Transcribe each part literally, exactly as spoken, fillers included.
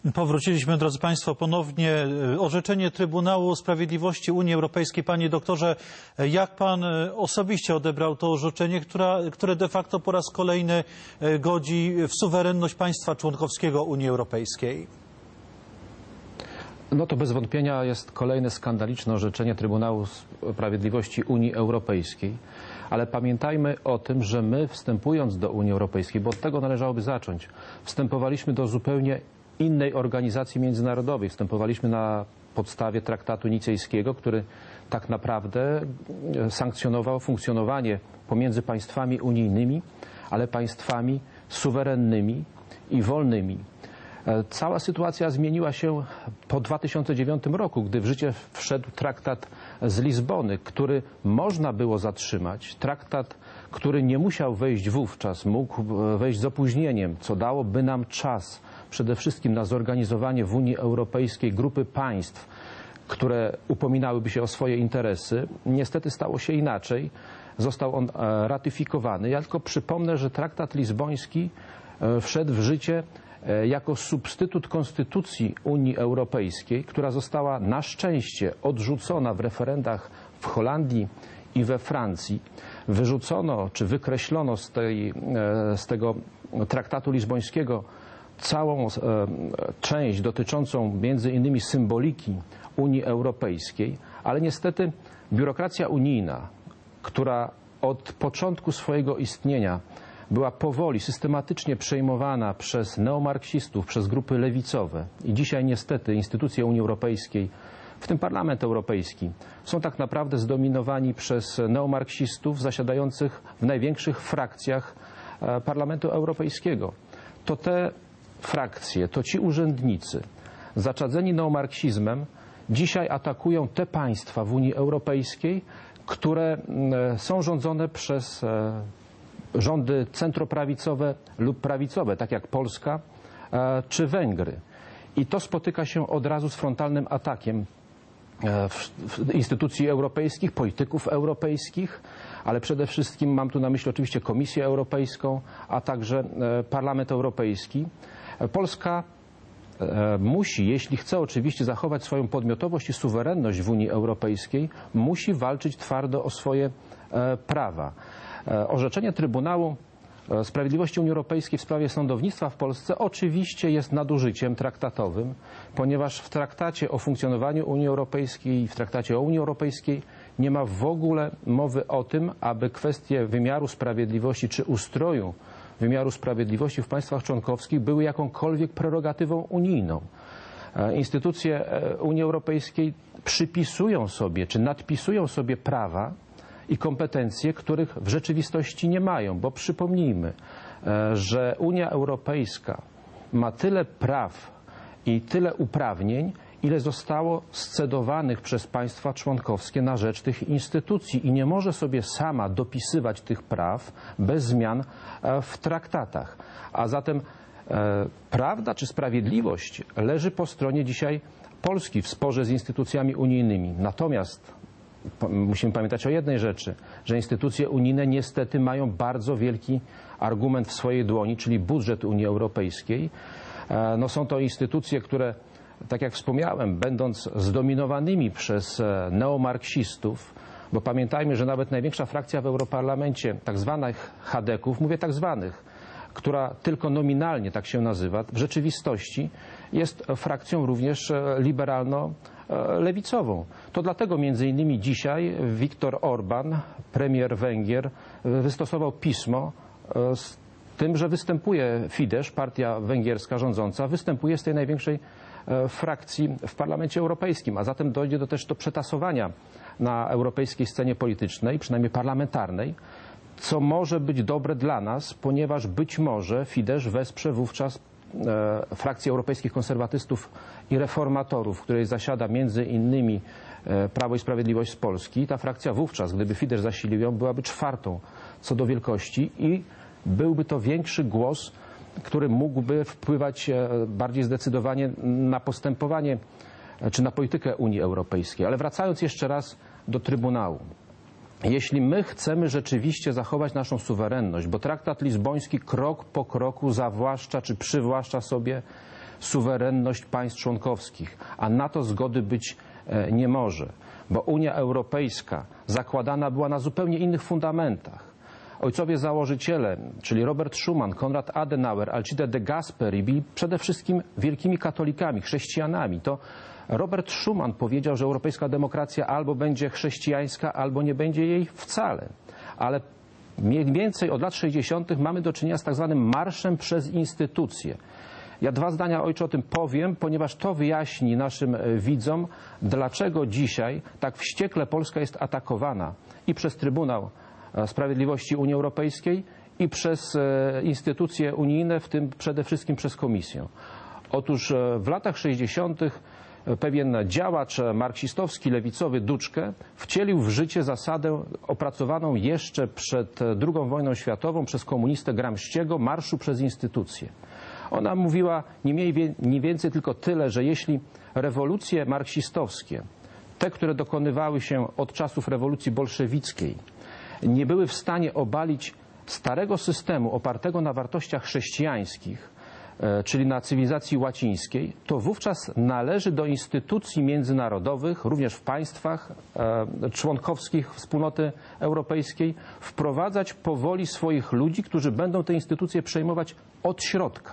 Powróciliśmy, drodzy Państwo, ponownie. Orzeczenie Trybunału Sprawiedliwości Unii Europejskiej. Panie doktorze, jak Pan osobiście odebrał to orzeczenie, która, które de facto po raz kolejny godzi w suwerenność państwa członkowskiego Unii Europejskiej? No to bez wątpienia jest kolejne skandaliczne orzeczenie Trybunału Sprawiedliwości Unii Europejskiej. Ale pamiętajmy o tym, że my, wstępując do Unii Europejskiej, bo od tego należałoby zacząć, wstępowaliśmy do zupełnie innej organizacji międzynarodowej. Wstępowaliśmy na podstawie traktatu nicejskiego, który tak naprawdę sankcjonował funkcjonowanie pomiędzy państwami unijnymi, ale państwami suwerennymi i wolnymi. Cała sytuacja zmieniła się po dwa tysiące dziewiątym roku, gdy w życie wszedł traktat z Lizbony, który można było zatrzymać. Traktat, który nie musiał wejść wówczas, mógł wejść z opóźnieniem, co dałoby nam czas przede wszystkim na zorganizowanie w Unii Europejskiej grupy państw, które upominałyby się o swoje interesy. Niestety stało się inaczej. Został on ratyfikowany. Ja tylko przypomnę, że traktat lizboński wszedł w życie jako substytut Konstytucji Unii Europejskiej, która została na szczęście odrzucona w referendach w Holandii i we Francji. Wyrzucono czy wykreślono z, tej, z tego traktatu lizbońskiego całą część dotyczącą między innymi symboliki Unii Europejskiej, ale niestety biurokracja unijna, która od początku swojego istnienia była powoli, systematycznie przejmowana przez neomarksistów, przez grupy lewicowe i dzisiaj niestety instytucje Unii Europejskiej, w tym Parlament Europejski, są tak naprawdę zdominowani przez neomarksistów zasiadających w największych frakcjach Parlamentu Europejskiego. To te frakcje, to ci urzędnicy zaczadzeni neomarksizmem dzisiaj atakują te państwa w Unii Europejskiej, które są rządzone przez rządy centroprawicowe lub prawicowe, tak jak Polska czy Węgry. I to spotyka się od razu z frontalnym atakiem instytucji europejskich, polityków europejskich, ale przede wszystkim mam tu na myśli oczywiście Komisję Europejską, a także Parlament Europejski. Polska musi, jeśli chce oczywiście zachować swoją podmiotowość i suwerenność w Unii Europejskiej, musi walczyć twardo o swoje prawa. Orzeczenie Trybunału Sprawiedliwości Unii Europejskiej w sprawie sądownictwa w Polsce oczywiście jest nadużyciem traktatowym, ponieważ w traktacie o funkcjonowaniu Unii Europejskiej i w traktacie o Unii Europejskiej nie ma w ogóle mowy o tym, aby kwestie wymiaru sprawiedliwości czy ustroju wymiaru sprawiedliwości w państwach członkowskich były jakąkolwiek prerogatywą unijną. Instytucje Unii Europejskiej przypisują sobie czy nadpisują sobie prawa i kompetencje, których w rzeczywistości nie mają, bo przypomnijmy, że Unia Europejska ma tyle praw i tyle uprawnień, ile zostało scedowanych przez państwa członkowskie na rzecz tych instytucji i nie może sobie sama dopisywać tych praw bez zmian w traktatach. A zatem e, prawda czy sprawiedliwość leży po stronie dzisiaj Polski w sporze z instytucjami unijnymi. Natomiast musimy pamiętać o jednej rzeczy, że instytucje unijne niestety mają bardzo wielki argument w swojej dłoni, czyli budżet Unii Europejskiej. E, no są to instytucje, które, tak jak wspomniałem, będąc zdominowanymi przez neomarksistów, bo pamiętajmy, że nawet największa frakcja w Europarlamencie, tak zwanych chadeków, mówię tak zwanych, która tylko nominalnie tak się nazywa, w rzeczywistości jest frakcją również liberalno-lewicową. To dlatego między innymi dzisiaj Viktor Orban, premier Węgier, wystosował pismo z tym, że występuje Fidesz, partia węgierska rządząca, występuje z tej największej frakcji w Parlamencie Europejskim, a zatem dojdzie do też do przetasowania na europejskiej scenie politycznej, przynajmniej parlamentarnej, co może być dobre dla nas, ponieważ być może Fidesz wesprze wówczas e, frakcję europejskich konserwatystów i reformatorów, w której zasiada między innymi e, Prawo i Sprawiedliwość z Polski. Ta frakcja wówczas, gdyby Fidesz zasilił ją, byłaby czwartą co do wielkości i byłby to większy głos, który mógłby wpływać bardziej zdecydowanie na postępowanie czy na politykę Unii Europejskiej. Ale wracając jeszcze raz do Trybunału. Jeśli my chcemy rzeczywiście zachować naszą suwerenność, bo traktat lizboński krok po kroku zawłaszcza czy przywłaszcza sobie suwerenność państw członkowskich, a na to zgody być nie może, bo Unia Europejska zakładana była na zupełnie innych fundamentach. Ojcowie założyciele, czyli Robert Schuman, Konrad Adenauer, Alcide de Gasperi, byli przede wszystkim wielkimi katolikami, chrześcijanami. To Robert Schuman powiedział, że europejska demokracja albo będzie chrześcijańska, albo nie będzie jej wcale. Ale mniej więcej od lat sześćdziesiątych mamy do czynienia z tak zwanym marszem przez instytucje. Ja dwa zdania, ojcze, o tym powiem, ponieważ to wyjaśni naszym widzom, dlaczego dzisiaj tak wściekle Polska jest atakowana i przez Trybunał Sprawiedliwości Unii Europejskiej i przez instytucje unijne, w tym przede wszystkim przez Komisję. Otóż w latach sześćdziesiątych pewien działacz marksistowski, lewicowy Duczkę wcielił w życie zasadę opracowaną jeszcze przed drugą wojną światową przez komunistę Gramsciego marszu przez instytucje. Ona mówiła nie mniej, nie więcej tylko tyle, że jeśli rewolucje marksistowskie, te, które dokonywały się od czasów rewolucji bolszewickiej, nie były w stanie obalić starego systemu opartego na wartościach chrześcijańskich, czyli na cywilizacji łacińskiej, to wówczas należy do instytucji międzynarodowych, również w państwach członkowskich Wspólnoty Europejskiej, wprowadzać powoli swoich ludzi, którzy będą te instytucje przejmować od środka.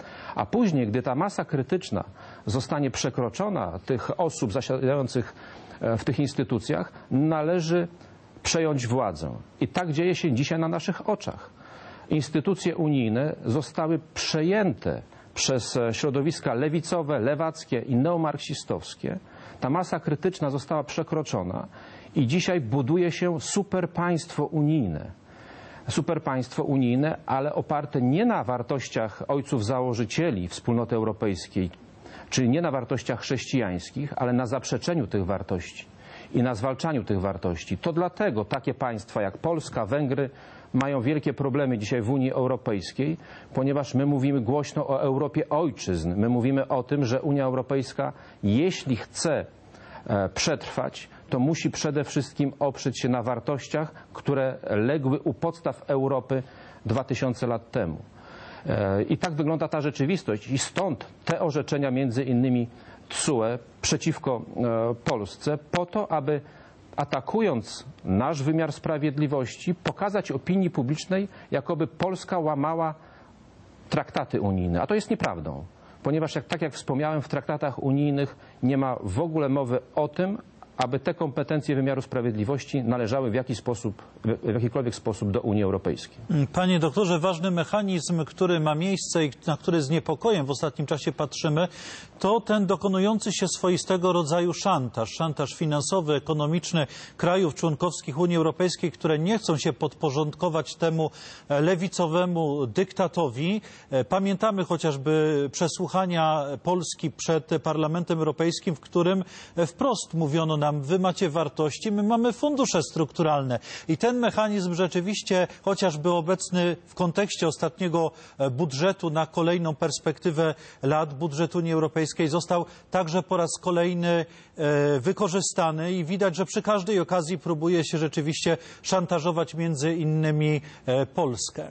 A później, gdy ta masa krytyczna zostanie przekroczona, tych osób zasiadających w tych instytucjach, należy przejąć władzę. I tak dzieje się dzisiaj na naszych oczach. Instytucje unijne zostały przejęte przez środowiska lewicowe, lewackie i neomarksistowskie. Ta masa krytyczna została przekroczona i dzisiaj buduje się superpaństwo unijne. Superpaństwo unijne, ale oparte nie na wartościach ojców założycieli Wspólnoty Europejskiej, czyli nie na wartościach chrześcijańskich, ale na zaprzeczeniu tych wartości i na zwalczaniu tych wartości. To dlatego takie państwa jak Polska, Węgry mają wielkie problemy dzisiaj w Unii Europejskiej, ponieważ my mówimy głośno o Europie ojczyzn. My mówimy o tym, że Unia Europejska, jeśli chce przetrwać, to musi przede wszystkim oprzeć się na wartościach, które legły u podstaw Europy dwa tysiące lat temu. I tak wygląda ta rzeczywistość. I stąd te orzeczenia, między innymi T S U E, przeciwko Polsce, po to, aby atakując nasz wymiar sprawiedliwości, pokazać opinii publicznej, jakoby Polska łamała traktaty unijne. A to jest nieprawdą, ponieważ jak, tak jak wspomniałem, w traktatach unijnych nie ma w ogóle mowy o tym, aby te kompetencje wymiaru sprawiedliwości należały w jakiś sposób, w jakikolwiek sposób do Unii Europejskiej. Panie doktorze, ważny mechanizm, który ma miejsce i na który z niepokojem w ostatnim czasie patrzymy, to ten dokonujący się swoistego rodzaju szantaż. Szantaż finansowy, ekonomiczny krajów członkowskich Unii Europejskiej, które nie chcą się podporządkować temu lewicowemu dyktatowi. Pamiętamy chociażby przesłuchania Polski przed Parlamentem Europejskim, w którym wprost mówiono nam, wy macie wartości, my mamy fundusze strukturalne. I ten mechanizm rzeczywiście, chociażby obecny w kontekście ostatniego budżetu na kolejną perspektywę lat, budżet Unii Europejskiej, został także po raz kolejny wykorzystany i widać, że przy każdej okazji próbuje się rzeczywiście szantażować między innymi Polskę.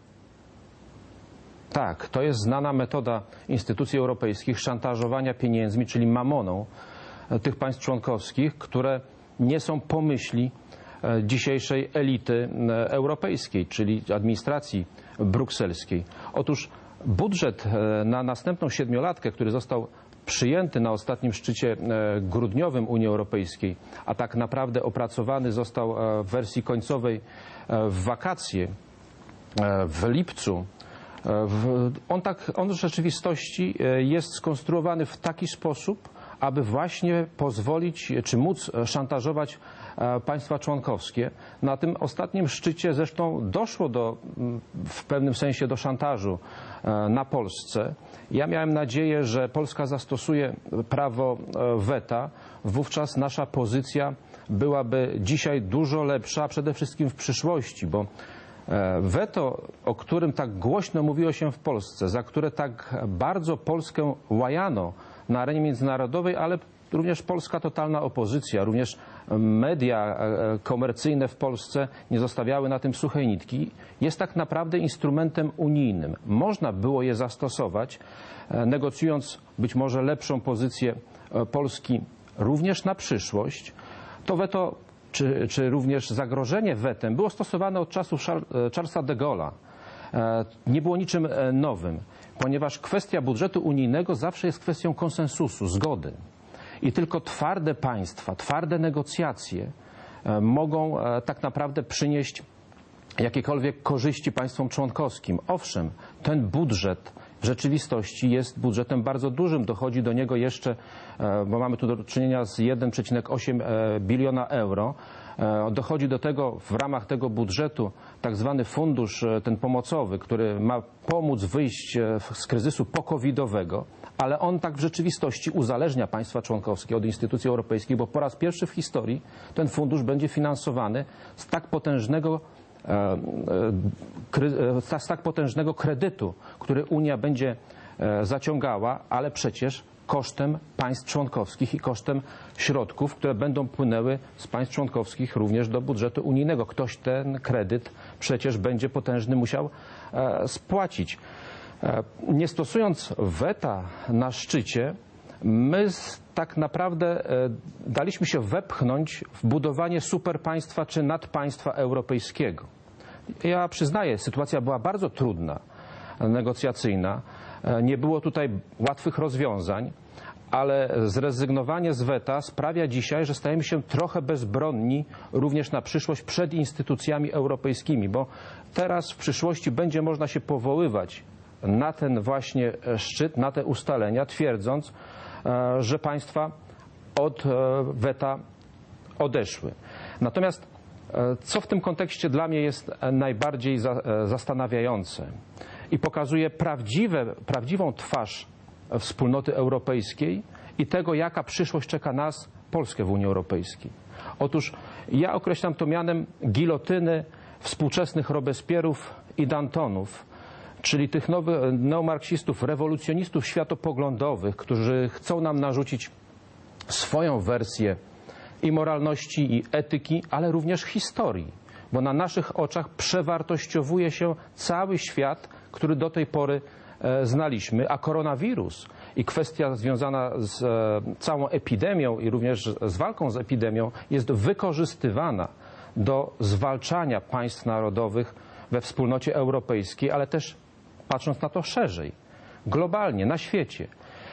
Tak, to jest znana metoda instytucji europejskich szantażowania pieniędzmi, czyli mamoną tych państw członkowskich, które nie są po myśli dzisiejszej elity europejskiej, czyli administracji brukselskiej. Otóż budżet na następną siedmiolatkę, który został przyjęty na ostatnim szczycie grudniowym Unii Europejskiej, a tak naprawdę opracowany został w wersji końcowej w wakacje, w lipcu, on, tak, on w rzeczywistości jest skonstruowany w taki sposób, aby właśnie pozwolić, czy móc szantażować państwa członkowskie. Na tym ostatnim szczycie zresztą doszło do, w pewnym sensie do szantażu na Polsce. Ja miałem nadzieję, że Polska zastosuje prawo weta. Wówczas nasza pozycja byłaby dzisiaj dużo lepsza, a przede wszystkim w przyszłości, bo weto, o którym tak głośno mówiło się w Polsce, za które tak bardzo Polskę łajano na arenie międzynarodowej, ale również polska totalna opozycja, również media komercyjne w Polsce nie zostawiały na tym suchej nitki, jest tak naprawdę instrumentem unijnym. Można było je zastosować, negocjując być może lepszą pozycję Polski również na przyszłość. To weto, czy, czy również zagrożenie wetem było stosowane od czasów Charlesa de Gaulle'a. Nie było niczym nowym, ponieważ kwestia budżetu unijnego zawsze jest kwestią konsensusu, zgody. I tylko twarde państwa, twarde negocjacje mogą tak naprawdę przynieść jakiekolwiek korzyści państwom członkowskim. Owszem, ten budżet w rzeczywistości jest budżetem bardzo dużym. Dochodzi do niego jeszcze, bo mamy tu do czynienia z jeden przecinek osiem biliona euro. Dochodzi do tego w ramach tego budżetu tak zwany fundusz ten pomocowy, który ma pomóc wyjść z kryzysu pokowidowego, ale on tak w rzeczywistości uzależnia państwa członkowskie od instytucji europejskich, bo po raz pierwszy w historii ten fundusz będzie finansowany z tak potężnego z tak potężnego kredytu, który Unia będzie zaciągała, ale przecież kosztem państw członkowskich i kosztem środków, które będą płynęły z państw członkowskich również do budżetu unijnego. Ktoś ten kredyt przecież będzie potężny musiał spłacić. Nie stosując weta na szczycie, my tak naprawdę daliśmy się wepchnąć w budowanie superpaństwa czy nadpaństwa europejskiego. Ja przyznaję, sytuacja była bardzo trudna, negocjacyjna. Nie było tutaj łatwych rozwiązań, ale zrezygnowanie z weta sprawia dzisiaj, że stajemy się trochę bezbronni również na przyszłość przed instytucjami europejskimi, bo teraz w przyszłości będzie można się powoływać na ten właśnie szczyt, na te ustalenia, twierdząc, że państwa od weta odeszły. Natomiast co w tym kontekście dla mnie jest najbardziej zastanawiające i pokazuje prawdziwe, prawdziwą twarz wspólnoty europejskiej i tego, jaka przyszłość czeka nas, Polskę w Unii Europejskiej. Otóż ja określam to mianem gilotyny współczesnych Robespierów i Dantonów, czyli tych nowych neomarksistów, rewolucjonistów światopoglądowych, którzy chcą nam narzucić swoją wersję i moralności, i etyki, ale również historii, bo na naszych oczach przewartościowuje się cały świat, który do tej pory e, znaliśmy, a koronawirus i kwestia związana z e, całą epidemią i również z walką z epidemią jest wykorzystywana do zwalczania państw narodowych we wspólnocie europejskiej, ale też patrząc na to szerzej, globalnie, na świecie.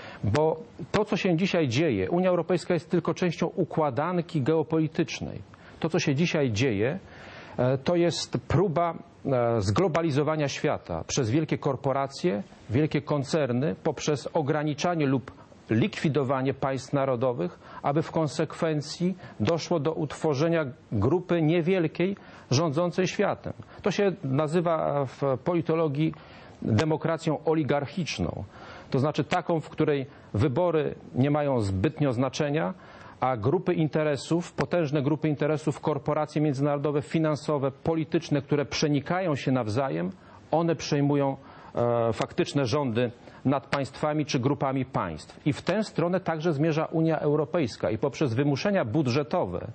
Bo to, co się dzisiaj dzieje, Unia Europejska jest tylko częścią układanki geopolitycznej. To, co się dzisiaj dzieje, to jest próba zglobalizowania świata przez wielkie korporacje, wielkie koncerny, poprzez ograniczanie lub likwidowanie państw narodowych, aby w konsekwencji doszło do utworzenia grupy niewielkiej rządzącej światem. To się nazywa w politologii demokracją oligarchiczną. To znaczy taką, w której wybory nie mają zbytnio znaczenia, a grupy interesów, potężne grupy interesów, korporacje międzynarodowe, finansowe, polityczne, które przenikają się nawzajem, one przejmują e, faktyczne rządy nad państwami czy grupami państw. I w tę stronę także zmierza Unia Europejska i poprzez wymuszenia budżetowe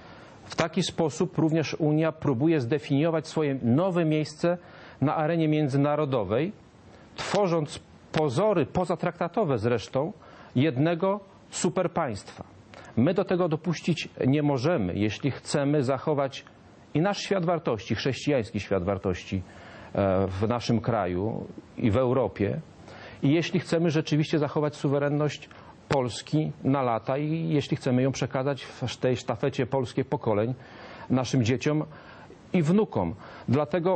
w taki sposób również Unia próbuje zdefiniować swoje nowe miejsce na arenie międzynarodowej, tworząc pozory pozatraktatowe zresztą jednego superpaństwa. My do tego dopuścić nie możemy, jeśli chcemy zachować i nasz świat wartości, chrześcijański świat wartości w naszym kraju i w Europie, i jeśli chcemy rzeczywiście zachować suwerenność Polski na lata i jeśli chcemy ją przekazać w tej sztafecie polskiej pokoleń naszym dzieciom i wnukom. Dlatego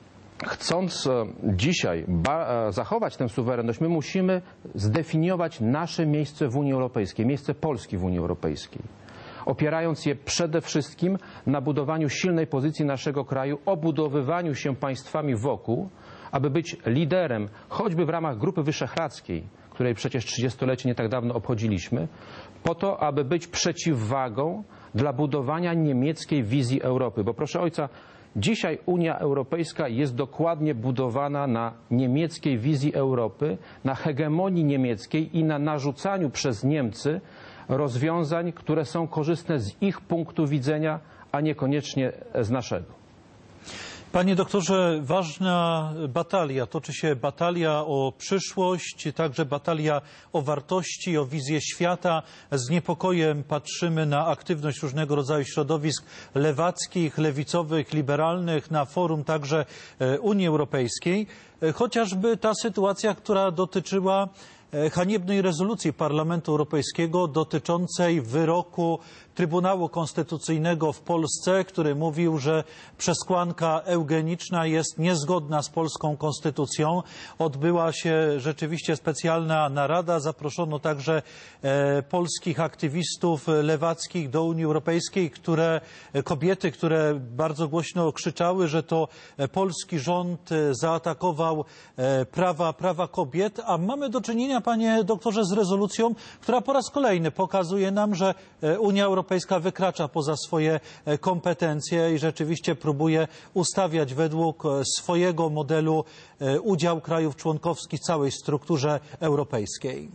chcąc dzisiaj zachować tę suwerenność, my musimy zdefiniować nasze miejsce w Unii Europejskiej, miejsce Polski w Unii Europejskiej, opierając je przede wszystkim na budowaniu silnej pozycji naszego kraju, obudowywaniu się państwami wokół, aby być liderem, choćby w ramach Grupy Wyszehradzkiej, której przecież trzydziestolecie nie tak dawno obchodziliśmy, po to, aby być przeciwwagą dla budowania niemieckiej wizji Europy. Bo proszę ojca, dzisiaj Unia Europejska jest dokładnie budowana na niemieckiej wizji Europy, na hegemonii niemieckiej i na narzucaniu przez Niemcy rozwiązań, które są korzystne z ich punktu widzenia, a niekoniecznie z naszego. Panie doktorze, ważna batalia, toczy się batalia o przyszłość, także batalia o wartości, o wizję świata. Z niepokojem patrzymy na aktywność różnego rodzaju środowisk lewackich, lewicowych, liberalnych, na forum także Unii Europejskiej. Chociażby ta sytuacja, która dotyczyła haniebnej rezolucji Parlamentu Europejskiego dotyczącej wyroku Trybunału Konstytucyjnego w Polsce, który mówił, że przesłanka eugeniczna jest niezgodna z polską konstytucją. Odbyła się rzeczywiście specjalna narada. Zaproszono także e, polskich aktywistów lewackich do Unii Europejskiej, które, kobiety, które bardzo głośno krzyczały, że to polski rząd zaatakował e, prawa, prawa kobiet, a mamy do czynienia, panie doktorze, z rezolucją, która po raz kolejny pokazuje nam, że Unia Europejska wykracza poza swoje kompetencje i rzeczywiście próbuje ustawiać według swojego modelu udział krajów członkowskich w całej strukturze europejskiej.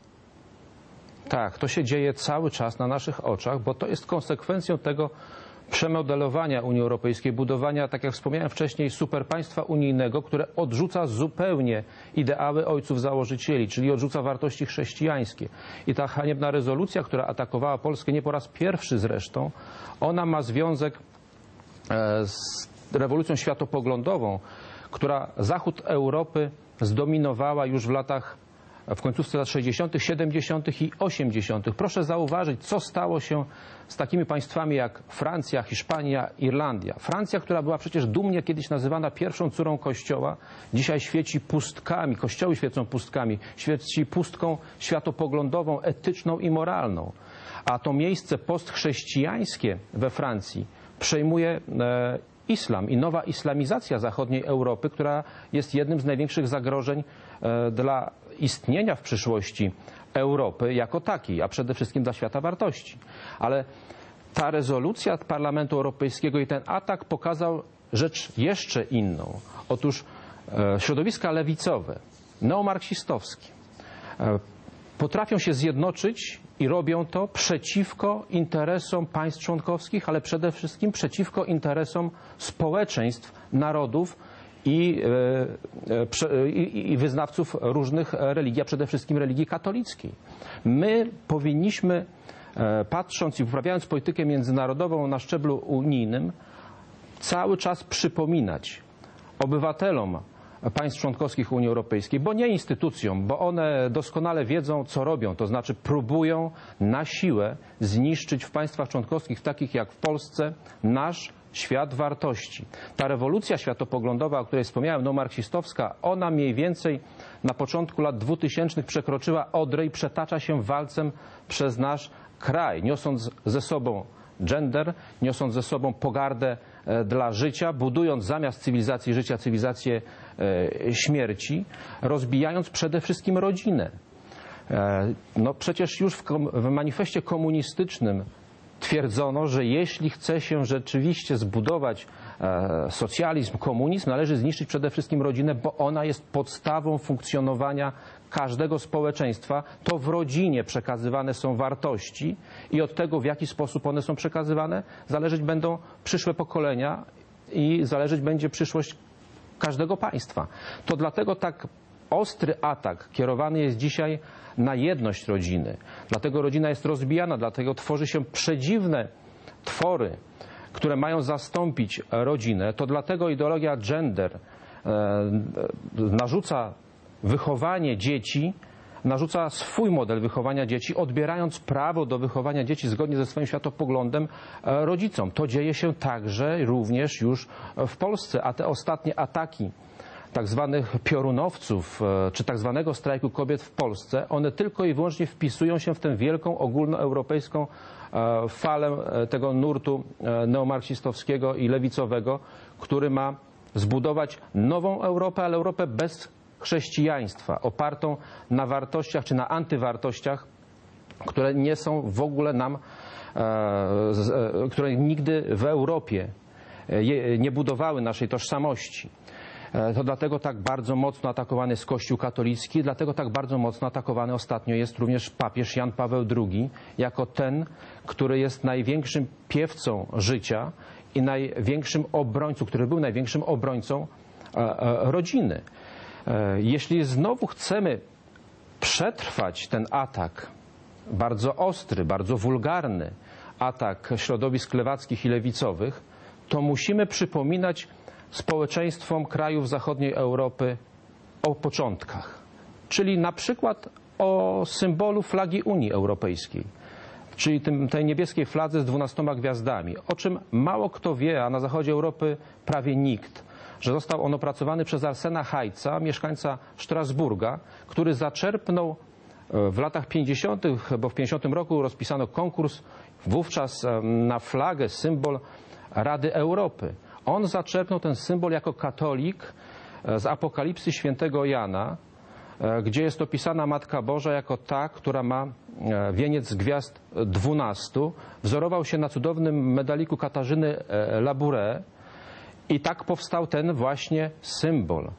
Tak, to się dzieje cały czas na naszych oczach, bo to jest konsekwencją tego przemodelowania Unii Europejskiej, budowania, tak jak wspomniałem wcześniej, superpaństwa unijnego, które odrzuca zupełnie ideały ojców założycieli, czyli odrzuca wartości chrześcijańskie. I ta haniebna rezolucja, która atakowała Polskę nie po raz pierwszy zresztą, ona ma związek z rewolucją światopoglądową, która zachód Europy zdominowała już w latach w końcówce lat sześćdziesiątych, siedemdziesiątych i osiemdziesiątych. Proszę zauważyć, co stało się z takimi państwami jak Francja, Hiszpania, Irlandia. Francja, która była przecież dumnie kiedyś nazywana pierwszą córą Kościoła, dzisiaj świeci pustkami, kościoły świecą pustkami, świeci pustką światopoglądową, etyczną i moralną. A to miejsce postchrześcijańskie we Francji przejmuje e, islam i nowa islamizacja zachodniej Europy, która jest jednym z największych zagrożeń e, dla istnienia w przyszłości Europy jako takiej, a przede wszystkim dla świata wartości. Ale ta rezolucja Parlamentu Europejskiego i ten atak pokazał rzecz jeszcze inną. Otóż e, środowiska lewicowe, neomarksistowskie e, potrafią się zjednoczyć i robią to przeciwko interesom państw członkowskich, ale przede wszystkim przeciwko interesom społeczeństw, narodów i, e, i, i wyznawców różnych religii, a przede wszystkim religii katolickiej. My powinniśmy, e, patrząc i uprawiając politykę międzynarodową na szczeblu unijnym, cały czas przypominać obywatelom państw członkowskich Unii Europejskiej, bo nie instytucjom, bo one doskonale wiedzą, co robią, to znaczy próbują na siłę zniszczyć w państwach członkowskich, takich jak w Polsce, nasz świat wartości. Ta rewolucja światopoglądowa, o której wspomniałem, neomarksistowska, ona mniej więcej na początku lat dwutysięcznych przekroczyła Odrę i przetacza się walcem przez nasz kraj, niosąc ze sobą gender, niosąc ze sobą pogardę dla życia, budując zamiast cywilizacji życia cywilizację śmierci, rozbijając przede wszystkim rodzinę. No przecież już w, w manifestie komunistycznym twierdzono, że jeśli chce się rzeczywiście zbudować socjalizm, komunizm, należy zniszczyć przede wszystkim rodzinę, bo ona jest podstawą funkcjonowania każdego społeczeństwa. To w rodzinie przekazywane są wartości i od tego, w jaki sposób one są przekazywane, zależeć będą przyszłe pokolenia i zależeć będzie przyszłość każdego państwa. To dlatego tak ostry atak kierowany jest dzisiaj na jedność rodziny. Dlatego rodzina jest rozbijana, dlatego tworzy się przedziwne twory, które mają zastąpić rodzinę. To dlatego ideologia gender e, narzuca wychowanie dzieci, narzuca swój model wychowania dzieci, odbierając prawo do wychowania dzieci zgodnie ze swoim światopoglądem e, rodzicom. To dzieje się także również już w Polsce, a te ostatnie ataki tak zwanych piorunowców, czy tak zwanego strajku kobiet w Polsce, one tylko i wyłącznie wpisują się w tę wielką ogólnoeuropejską falę tego nurtu neomarksistowskiego i lewicowego, który ma zbudować nową Europę, ale Europę bez chrześcijaństwa, opartą na wartościach czy na antywartościach, które nie są w ogóle nam, które nigdy w Europie nie budowały naszej tożsamości. To dlatego tak bardzo mocno atakowany jest Kościół katolicki, dlatego tak bardzo mocno atakowany ostatnio jest również papież Jan Paweł drugi, jako ten, który jest największym piewcą życia i największym obrońcą, który był największym obrońcą rodziny. Jeśli znowu chcemy przetrwać ten atak, bardzo ostry, bardzo wulgarny atak środowisk lewackich i lewicowych, to musimy przypominać społeczeństwom krajów zachodniej Europy o początkach, czyli na przykład o symbolu flagi Unii Europejskiej, czyli tym, tej niebieskiej fladze z dwunastoma gwiazdami, o czym mało kto wie, a na zachodzie Europy prawie nikt, że został on opracowany przez Arsena Hajca, mieszkańca Strasburga, który zaczerpnął w latach pięćdziesiątych, bo w pięćdziesiątym roku rozpisano konkurs wówczas na flagę, symbol Rady Europy. On zaczerpnął ten symbol jako katolik z Apokalipsy świętego Jana, gdzie jest opisana Matka Boża jako ta, która ma wieniec z gwiazd dwunastu. Wzorował się na cudownym medaliku Katarzyny Labouré i tak powstał ten właśnie symbol,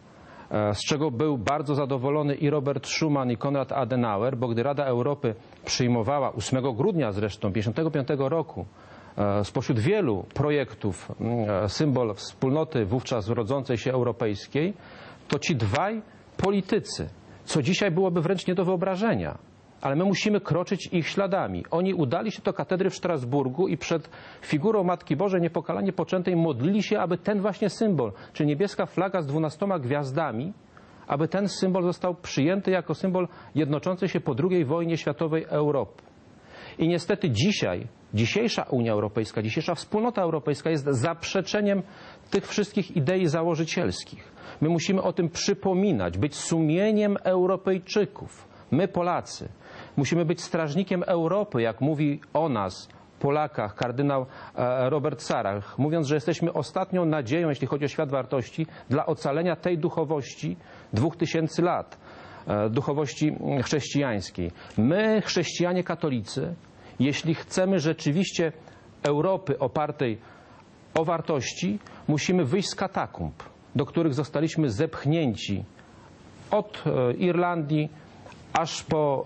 z czego był bardzo zadowolony i Robert Schuman, i Konrad Adenauer, bo gdy Rada Europy przyjmowała ósmego grudnia zresztą tysiąc dziewięćset pięćdziesiątego piątego roku spośród wielu projektów symbol wspólnoty wówczas rodzącej się europejskiej, to ci dwaj politycy, co dzisiaj byłoby wręcz nie do wyobrażenia, ale my musimy kroczyć ich śladami. Oni udali się do katedry w Strasburgu i przed figurą Matki Bożej Niepokalanie Poczętej modlili się, aby ten właśnie symbol, czyli niebieska flaga z dwunastoma gwiazdami, aby ten symbol został przyjęty jako symbol jednoczącej się po drugiej wojnie światowej Europy. I niestety dzisiaj, dzisiejsza Unia Europejska, dzisiejsza Wspólnota Europejska jest zaprzeczeniem tych wszystkich idei założycielskich. My musimy o tym przypominać, być sumieniem Europejczyków. My, Polacy, musimy być strażnikiem Europy, jak mówi o nas, Polakach, kardynał Robert Sarach, mówiąc, że jesteśmy ostatnią nadzieją, jeśli chodzi o świat wartości, dla ocalenia tej duchowości dwóch tysięcy lat, duchowości chrześcijańskiej. My, chrześcijanie katolicy, jeśli chcemy rzeczywiście Europy opartej o wartości, musimy wyjść z katakumb, do których zostaliśmy zepchnięci od Irlandii aż po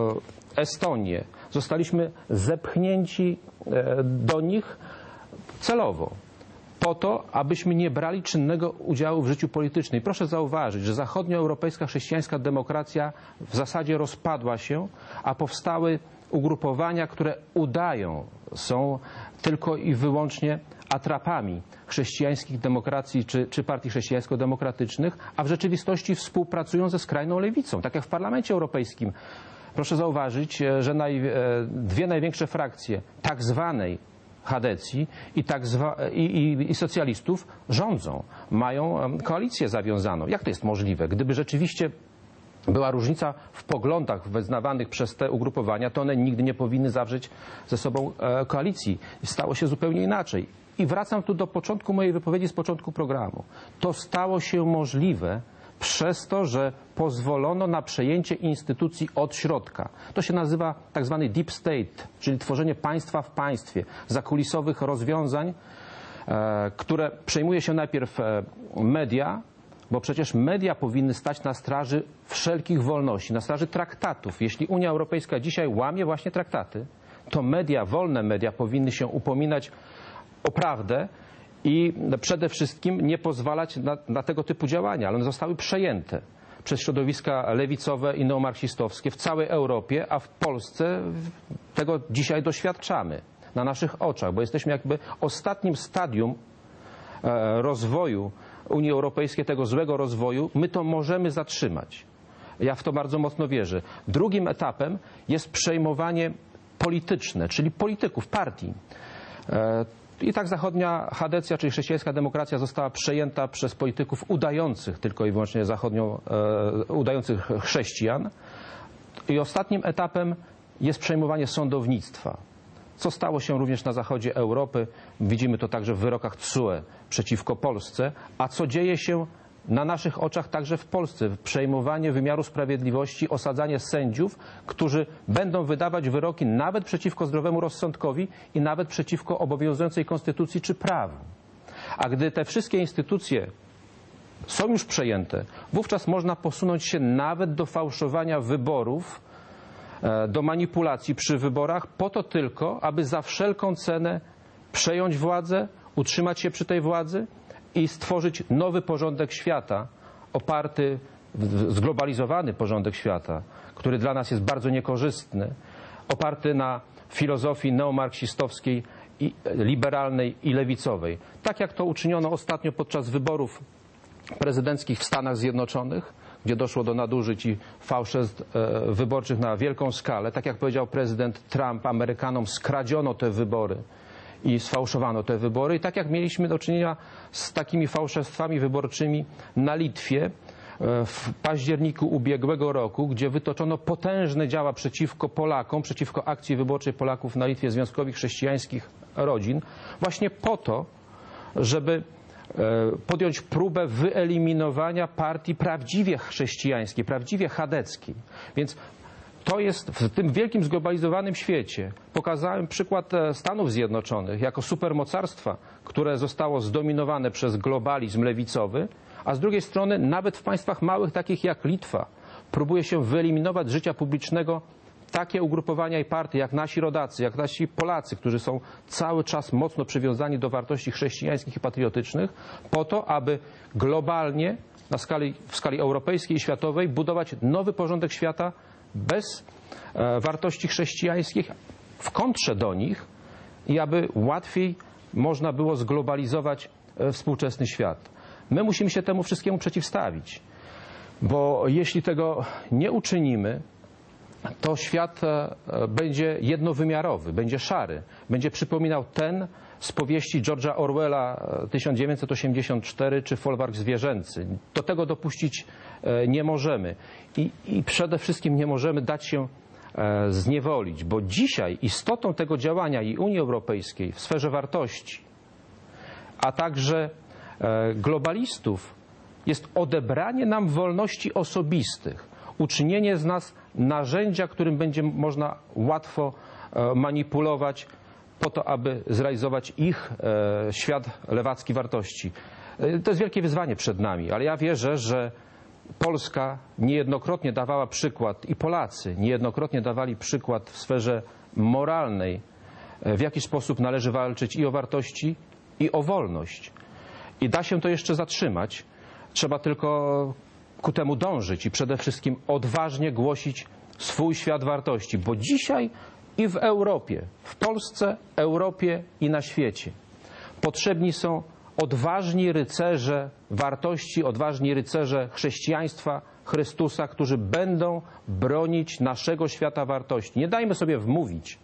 Estonię. Zostaliśmy zepchnięci do nich celowo, po to, abyśmy nie brali czynnego udziału w życiu politycznym. I proszę zauważyć, że zachodnioeuropejska chrześcijańska demokracja w zasadzie rozpadła się, a powstały ugrupowania, które udają, są tylko i wyłącznie atrapami chrześcijańskich demokracji czy, czy partii chrześcijańsko-demokratycznych, a w rzeczywistości współpracują ze skrajną lewicą, tak jak w Parlamencie Europejskim. Proszę zauważyć, że naj, dwie największe frakcje tak zwanej chadecji i, tak zwa, i, i, i socjalistów rządzą, mają koalicję zawiązaną. Jak to jest możliwe? Gdyby rzeczywiście była różnica w poglądach wyznawanych przez te ugrupowania, to one nigdy nie powinny zawrzeć ze sobą koalicji. Stało się zupełnie inaczej. I wracam tu do początku mojej wypowiedzi, z początku programu. To stało się możliwe przez to, że pozwolono na przejęcie instytucji od środka. To się nazywa tak zwany deep state, czyli tworzenie państwa w państwie, zakulisowych rozwiązań, e, które przejmuje się najpierw e, media, bo przecież media powinny stać na straży wszelkich wolności, na straży traktatów. Jeśli Unia Europejska dzisiaj łamie właśnie traktaty, to media, wolne media powinny się upominać o prawdę i przede wszystkim nie pozwalać na, na tego typu działania, ale one zostały przejęte przez środowiska lewicowe i neomarksistowskie w całej Europie, a w Polsce tego dzisiaj doświadczamy na naszych oczach, bo jesteśmy jakby ostatnim stadium e, rozwoju Unii Europejskiej, tego złego rozwoju. My to możemy zatrzymać. Ja w to bardzo mocno wierzę. Drugim etapem jest przejmowanie polityczne, czyli polityków, partii. E, I tak zachodnia chadecja, czyli chrześcijańska demokracja została przejęta przez polityków udających tylko i wyłącznie zachodnią, e, udających chrześcijan. I ostatnim etapem jest przejmowanie sądownictwa, co stało się również na zachodzie Europy. Widzimy to także w wyrokach T S U E przeciwko Polsce, a co dzieje się na naszych oczach także w Polsce. Przejmowanie wymiaru sprawiedliwości, osadzanie sędziów, którzy będą wydawać wyroki nawet przeciwko zdrowemu rozsądkowi i nawet przeciwko obowiązującej konstytucji czy prawu. A gdy te wszystkie instytucje są już przejęte, wówczas można posunąć się nawet do fałszowania wyborów, do manipulacji przy wyborach, po to tylko, aby za wszelką cenę przejąć władzę, utrzymać się przy tej władzy i stworzyć nowy porządek świata, oparty, zglobalizowany porządek świata, który dla nas jest bardzo niekorzystny, oparty na filozofii neomarksistowskiej, i liberalnej i lewicowej. Tak jak to uczyniono ostatnio podczas wyborów prezydenckich w Stanach Zjednoczonych, gdzie doszło do nadużyć i fałszerstw wyborczych na wielką skalę. Tak jak powiedział prezydent Trump, Amerykanom skradziono te wybory i sfałszowano te wybory. I tak jak mieliśmy do czynienia z takimi fałszerstwami wyborczymi na Litwie w październiku ubiegłego roku, gdzie wytoczono potężne działa przeciwko Polakom, przeciwko akcji wyborczej Polaków na Litwie, Związkowi Chrześcijańskich Rodzin, właśnie po to, żeby podjąć próbę wyeliminowania partii prawdziwie chrześcijańskiej, prawdziwie chadeckiej. Więc to jest w tym wielkim zglobalizowanym świecie. Pokazałem przykład Stanów Zjednoczonych jako supermocarstwa, które zostało zdominowane przez globalizm lewicowy, a z drugiej strony nawet w państwach małych, takich jak Litwa, próbuje się wyeliminować z życia publicznego takie ugrupowania i partie jak nasi rodacy, jak nasi Polacy, którzy są cały czas mocno przywiązani do wartości chrześcijańskich i patriotycznych, po to, aby globalnie, na skali, w skali europejskiej i światowej, budować nowy porządek świata bez e, wartości chrześcijańskich, w kontrze do nich, i aby łatwiej można było zglobalizować e, współczesny świat. My musimy się temu wszystkiemu przeciwstawić, bo jeśli tego nie uczynimy, to świat będzie jednowymiarowy, będzie szary, będzie przypominał ten z powieści George'a Orwella tysiąc dziewięćset osiemdziesiąt cztery czy Folwark zwierzęcy. Do tego dopuścić nie możemy i, i przede wszystkim nie możemy dać się zniewolić, bo dzisiaj istotą tego działania i Unii Europejskiej w sferze wartości, a także globalistów jest odebranie nam wolności osobistych, uczynienie z nas narzędzia, którym będzie można łatwo manipulować po to, aby zrealizować ich świat lewacki wartości. To jest wielkie wyzwanie przed nami, ale ja wierzę, że Polska niejednokrotnie dawała przykład i Polacy niejednokrotnie dawali przykład w sferze moralnej, w jaki sposób należy walczyć i o wartości, i o wolność. I da się to jeszcze zatrzymać. Trzeba tylko ku temu dążyć i przede wszystkim odważnie głosić swój świat wartości, bo dzisiaj i w Europie, w Polsce, Europie i na świecie potrzebni są odważni rycerze wartości, odważni rycerze chrześcijaństwa, Chrystusa, którzy będą bronić naszego świata wartości. Nie dajmy sobie wmówić,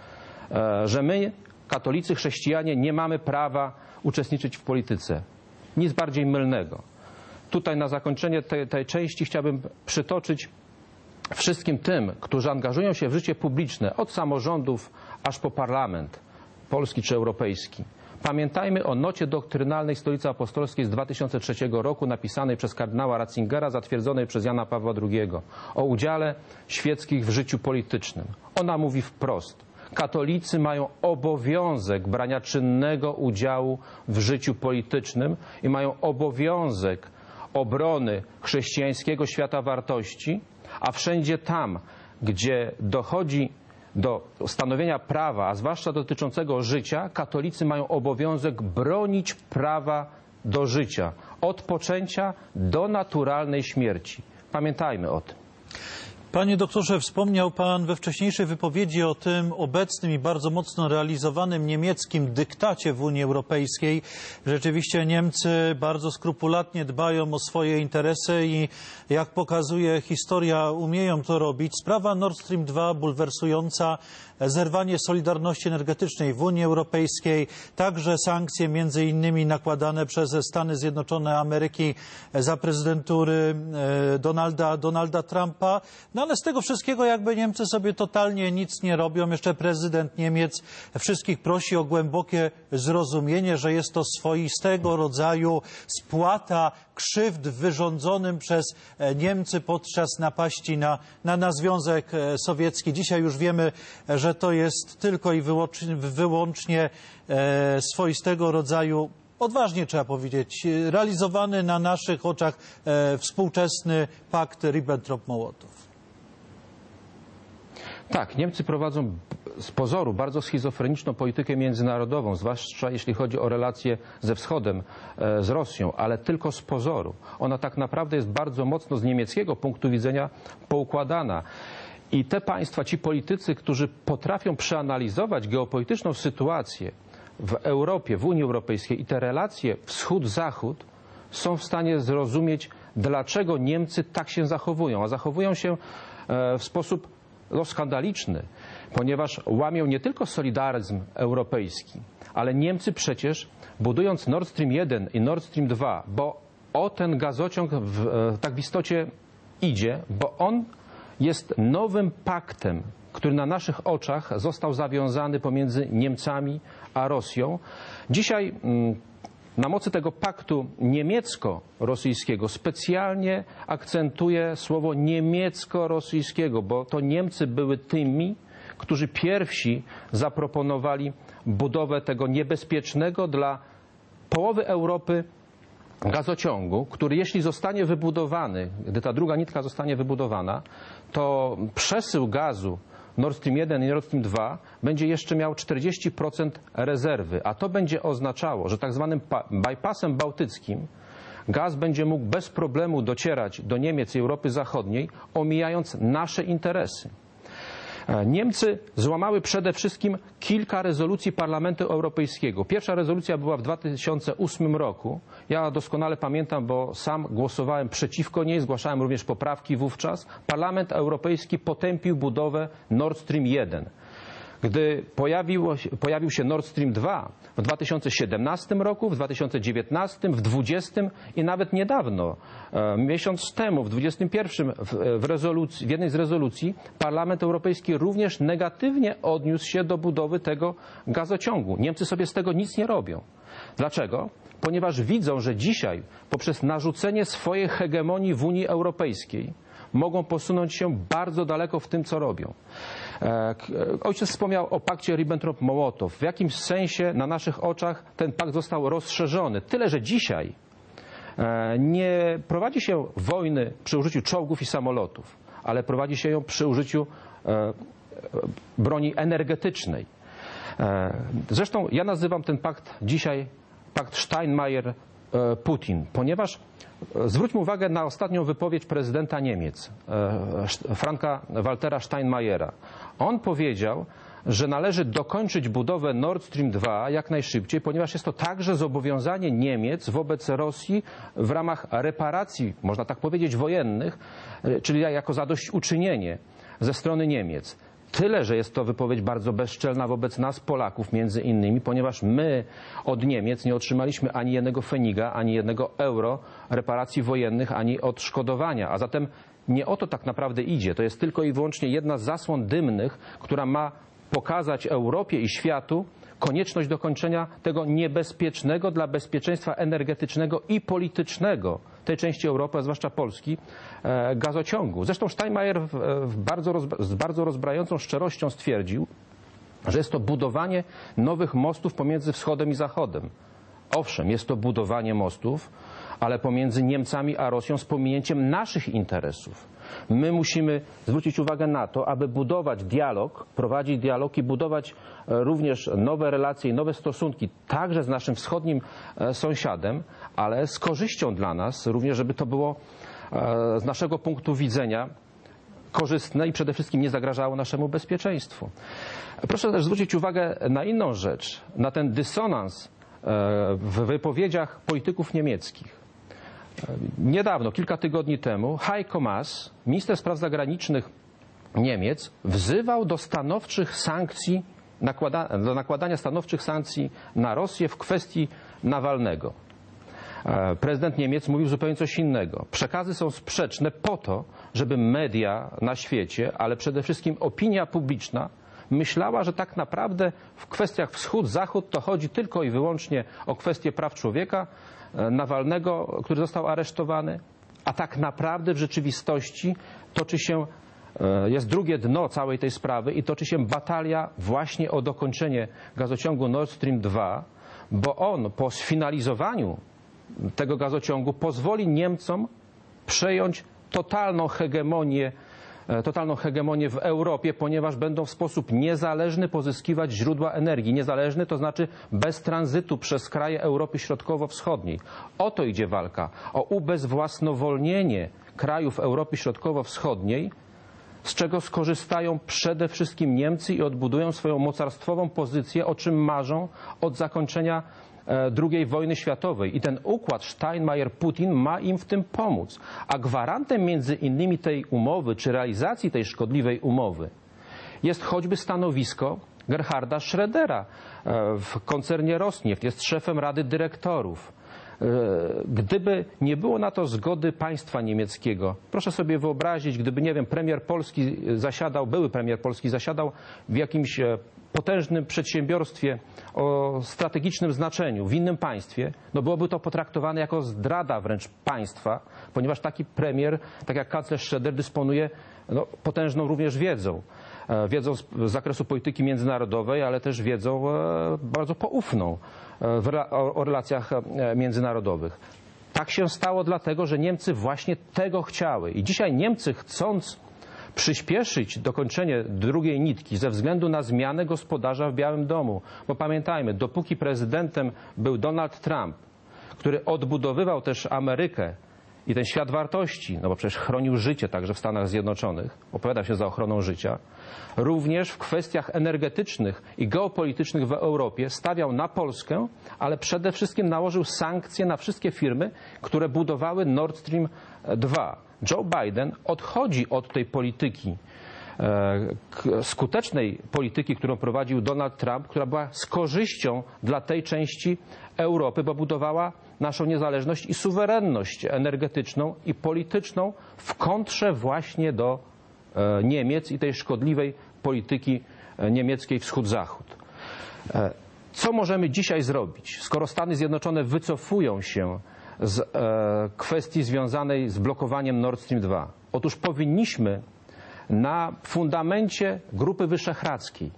że my, katolicy, chrześcijanie, nie mamy prawa uczestniczyć w polityce. Nic bardziej mylnego. Tutaj na zakończenie tej, tej części chciałbym przytoczyć wszystkim tym, którzy angażują się w życie publiczne, od samorządów aż po parlament, polski czy europejski. Pamiętajmy o nocie doktrynalnej Stolicy Apostolskiej z dwa tysiące trzeciego roku, napisanej przez kardynała Ratzingera, zatwierdzonej przez Jana Pawła drugiego, o udziale świeckich w życiu politycznym. Ona mówi wprost: katolicy mają obowiązek brania czynnego udziału w życiu politycznym i mają obowiązek obrony chrześcijańskiego świata wartości, a wszędzie tam, gdzie dochodzi do stanowienia prawa, a zwłaszcza dotyczącego życia, katolicy mają obowiązek bronić prawa do życia, od poczęcia do naturalnej śmierci. Pamiętajmy o tym. Panie doktorze, wspomniał Pan we wcześniejszej wypowiedzi o tym obecnym i bardzo mocno realizowanym niemieckim dyktacie w Unii Europejskiej. Rzeczywiście Niemcy bardzo skrupulatnie dbają o swoje interesy i jak pokazuje historia, umieją to robić. Sprawa Nord Stream dwa bulwersująca, zerwanie solidarności energetycznej w Unii Europejskiej, także sankcje między innymi nakładane przez Stany Zjednoczone Ameryki za prezydentury Donalda, Donalda Trumpa. No ale z tego wszystkiego jakby Niemcy sobie totalnie nic nie robią. Jeszcze prezydent Niemiec wszystkich prosi o głębokie zrozumienie, że jest to swoistego rodzaju spłata krzywd wyrządzonym przez Niemcy podczas napaści na, na, na Związek Sowiecki. Dzisiaj już wiemy, że to jest tylko i wyłącznie, wyłącznie e, swoistego rodzaju odważnie trzeba powiedzieć, realizowany na naszych oczach e, współczesny pakt Ribbentrop-Mołotow. Tak, Niemcy prowadzą z pozoru bardzo schizofreniczną politykę międzynarodową, zwłaszcza jeśli chodzi o relacje ze Wschodem, e, z Rosją, ale tylko z pozoru. Ona tak naprawdę jest bardzo mocno z niemieckiego punktu widzenia poukładana. I te państwa, ci politycy, którzy potrafią przeanalizować geopolityczną sytuację w Europie, w Unii Europejskiej i te relacje wschód-zachód, są w stanie zrozumieć, dlaczego Niemcy tak się zachowują. A zachowują się w sposób no, skandaliczny, ponieważ łamią nie tylko solidaryzm europejski, ale Niemcy przecież, budując Nord Stream jeden i Nord Stream dwa, bo o ten gazociąg w, tak w istocie idzie, bo on jest nowym paktem, który na naszych oczach został zawiązany pomiędzy Niemcami a Rosją. Dzisiaj na mocy tego paktu niemiecko-rosyjskiego specjalnie akcentuję słowo niemiecko-rosyjskiego, bo to Niemcy były tymi, którzy pierwsi zaproponowali budowę tego niebezpiecznego dla połowy Europy gazociągu, który jeśli zostanie wybudowany, gdy ta druga nitka zostanie wybudowana, to przesył gazu Nord Stream jeden i Nord Stream dwa będzie jeszcze miał czterdzieści procent rezerwy, a to będzie oznaczało, że tak zwanym bypassem bałtyckim gaz będzie mógł bez problemu docierać do Niemiec i Europy Zachodniej, omijając nasze interesy. Niemcy złamały przede wszystkim kilka rezolucji Parlamentu Europejskiego. Pierwsza rezolucja była w dwa tysiące ósmym roku. Ja doskonale pamiętam, bo sam głosowałem przeciwko niej, zgłaszałem również poprawki wówczas. Parlament Europejski potępił budowę Nord Stream jeden. Gdy pojawiło, pojawił się Nord Stream dwa w dwa tysiące siedemnastym roku, w dwa tysiące dziewiętnastym, w dwudziestym i nawet niedawno, e, miesiąc temu, w dwudziestym pierwszym w, w, rezolucji, w jednej z rezolucji Parlament Europejski również negatywnie odniósł się do budowy tego gazociągu. Niemcy sobie z tego nic nie robią. Dlaczego? Ponieważ widzą, że dzisiaj poprzez narzucenie swojej hegemonii w Unii Europejskiej mogą posunąć się bardzo daleko w tym, co robią. Ojciec wspomniał o pakcie Ribbentrop-Mołotow. W jakimś sensie na naszych oczach ten pakt został rozszerzony. Tyle, że dzisiaj nie prowadzi się wojny przy użyciu czołgów i samolotów, ale prowadzi się ją przy użyciu broni energetycznej. Zresztą ja nazywam ten pakt dzisiaj pakt Steinmeier-Putin, ponieważ zwróćmy uwagę na ostatnią wypowiedź prezydenta Niemiec, Franka-Waltera Steinmeiera. On powiedział, że należy dokończyć budowę Nord Stream dwa jak najszybciej, ponieważ jest to także zobowiązanie Niemiec wobec Rosji w ramach reparacji, można tak powiedzieć, wojennych, czyli jako zadośćuczynienie ze strony Niemiec. Tyle, że jest to wypowiedź bardzo bezczelna wobec nas, Polaków między innymi, ponieważ my od Niemiec nie otrzymaliśmy ani jednego feniga, ani jednego euro reparacji wojennych, ani odszkodowania. A zatem nie o to tak naprawdę idzie. To jest tylko i wyłącznie jedna z zasłon dymnych, która ma pokazać Europie i światu konieczność dokończenia tego niebezpiecznego dla bezpieczeństwa energetycznego i politycznego tej części Europy, a zwłaszcza Polski, e, gazociągu. Zresztą Steinmeier w, w bardzo rozbra- z bardzo rozbrajającą szczerością stwierdził, że jest to budowanie nowych mostów pomiędzy Wschodem i Zachodem. Owszem, jest to budowanie mostów, ale pomiędzy Niemcami a Rosją z pominięciem naszych interesów. My musimy zwrócić uwagę na to, aby budować dialog, prowadzić dialog i budować również nowe relacje i nowe stosunki, także z naszym wschodnim sąsiadem, ale z korzyścią dla nas, również żeby to było z naszego punktu widzenia korzystne i przede wszystkim nie zagrażało naszemu bezpieczeństwu. Proszę też zwrócić uwagę na inną rzecz, na ten dysonans w wypowiedziach polityków niemieckich. Niedawno, kilka tygodni temu, Heiko Maas, minister spraw zagranicznych Niemiec, wzywał do stanowczych sankcji, nakłada, do nakładania stanowczych sankcji na Rosję w kwestii Nawalnego. Prezydent Niemiec mówił zupełnie coś innego. Przekazy są sprzeczne po to, żeby media na świecie, ale przede wszystkim opinia publiczna myślała, że tak naprawdę w kwestiach wschód-zachód to chodzi tylko i wyłącznie o kwestie praw człowieka, Nawalnego, który został aresztowany, a tak naprawdę w rzeczywistości toczy się, jest drugie dno całej tej sprawy i toczy się batalia właśnie o dokończenie gazociągu Nord Stream dwa, bo on po sfinalizowaniu tego gazociągu pozwoli Niemcom przejąć totalną hegemonię, totalną hegemonię w Europie, ponieważ będą w sposób niezależny pozyskiwać źródła energii. Niezależny to znaczy bez tranzytu przez kraje Europy Środkowo-Wschodniej. O to idzie walka. O ubezwłasnowolnienie krajów Europy Środkowo-Wschodniej, z czego skorzystają przede wszystkim Niemcy i odbudują swoją mocarstwową pozycję, o czym marzą od zakończenia drugiej wojny światowej. I ten układ Steinmeier-Putin ma im w tym pomóc. A gwarantem między innymi tej umowy, czy realizacji tej szkodliwej umowy jest choćby stanowisko Gerharda Schrödera w koncernie Rosneft. Jest szefem Rady Dyrektorów. Gdyby nie było na to zgody państwa niemieckiego, proszę sobie wyobrazić, gdyby, nie wiem, premier Polski zasiadał, były premier Polski zasiadał w jakimś potężnym przedsiębiorstwie o strategicznym znaczeniu w innym państwie, no byłoby to potraktowane jako zdrada wręcz państwa, ponieważ taki premier, tak jak kanclerz Schröder, dysponuje no, potężną również wiedzą. Wiedzą z zakresu polityki międzynarodowej, ale też wiedzą bardzo poufną o relacjach międzynarodowych. Tak się stało dlatego, że Niemcy właśnie tego chciały. I dzisiaj Niemcy, chcąc przyspieszyć dokończenie drugiej nitki ze względu na zmianę gospodarza w Białym Domu, bo pamiętajmy, dopóki prezydentem był Donald Trump, który odbudowywał też Amerykę i ten świat wartości, no bo przecież chronił życie także w Stanach Zjednoczonych, opowiada się za ochroną życia, również w kwestiach energetycznych i geopolitycznych w Europie stawiał na Polskę, ale przede wszystkim nałożył sankcje na wszystkie firmy, które budowały Nord Stream dwa. Joe Biden odchodzi od tej polityki, skutecznej polityki, którą prowadził Donald Trump, która była z korzyścią dla tej części Europy, bo budowała naszą niezależność i suwerenność energetyczną i polityczną w kontrze właśnie do Niemiec i tej szkodliwej polityki niemieckiej wschód-zachód. Co możemy dzisiaj zrobić, skoro Stany Zjednoczone wycofują się z kwestii związanej z blokowaniem Nord Stream dwa? Otóż powinniśmy na fundamencie Grupy Wyszehradzkiej,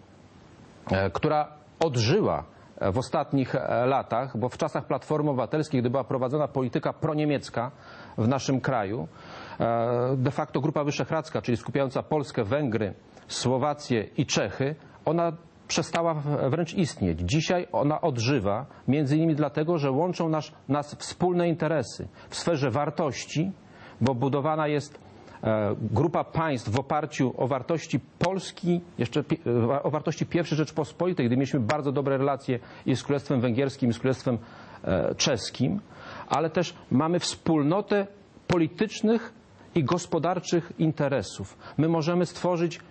która odżyła w ostatnich latach, bo w czasach Platformy Obywatelskiej, gdy była prowadzona polityka proniemiecka w naszym kraju, de facto Grupa Wyszehradzka, czyli skupiająca Polskę, Węgry, Słowację i Czechy, ona przestała wręcz istnieć. Dzisiaj ona odżywa, między innymi dlatego, że łączą nas, nas wspólne interesy w sferze wartości, bo budowana jest grupa państw w oparciu o wartości Polski, jeszcze o wartości pierwszej Rzeczpospolitej, gdy mieliśmy bardzo dobre relacje i z Królestwem Węgierskim, i z Królestwem Czeskim, ale też mamy wspólnotę politycznych i gospodarczych interesów. My możemy stworzyć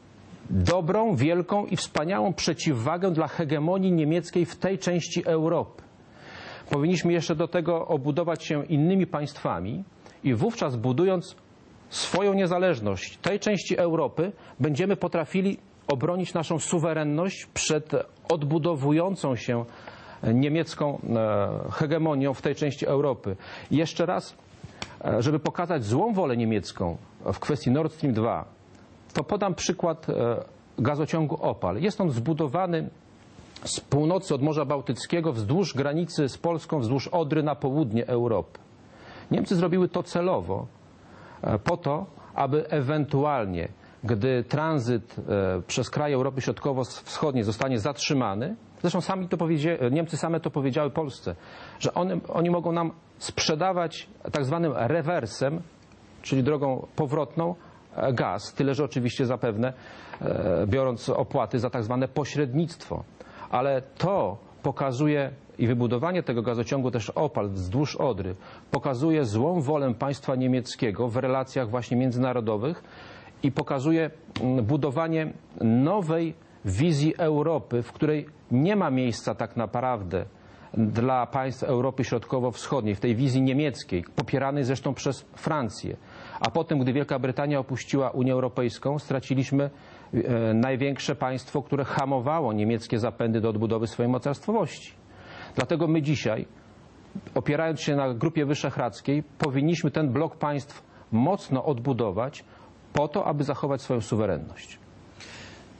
dobrą, wielką i wspaniałą przeciwwagę dla hegemonii niemieckiej w tej części Europy. Powinniśmy jeszcze do tego obudować się innymi państwami i wówczas, budując swoją niezależność tej części Europy, będziemy potrafili obronić naszą suwerenność przed odbudowującą się niemiecką hegemonią w tej części Europy. I jeszcze raz, żeby pokazać złą wolę niemiecką w kwestii Nord Stream dwa, to podam przykład gazociągu Opal. Jest on zbudowany z północy od Morza Bałtyckiego wzdłuż granicy z Polską, wzdłuż Odry na południe Europy. Niemcy zrobiły to celowo, po to, aby ewentualnie, gdy tranzyt przez kraje Europy Środkowo-Wschodniej zostanie zatrzymany, zresztą sami to Niemcy same to powiedziały Polsce, że one, oni mogą nam sprzedawać tak zwanym rewersem, czyli drogą powrotną, gaz, tyle że oczywiście zapewne biorąc opłaty za tak zwane pośrednictwo. Ale to pokazuje i wybudowanie tego gazociągu też Opal wzdłuż Odry pokazuje złą wolę państwa niemieckiego w relacjach właśnie międzynarodowych i pokazuje budowanie nowej wizji Europy, w której nie ma miejsca tak naprawdę dla państw Europy Środkowo-Wschodniej, w tej wizji niemieckiej, popieranej zresztą przez Francję. A potem, gdy Wielka Brytania opuściła Unię Europejską, straciliśmy największe państwo, które hamowało niemieckie zapędy do odbudowy swojej mocarstwowości. Dlatego my dzisiaj, opierając się na Grupie Wyszehradzkiej, powinniśmy ten blok państw mocno odbudować po to, aby zachować swoją suwerenność.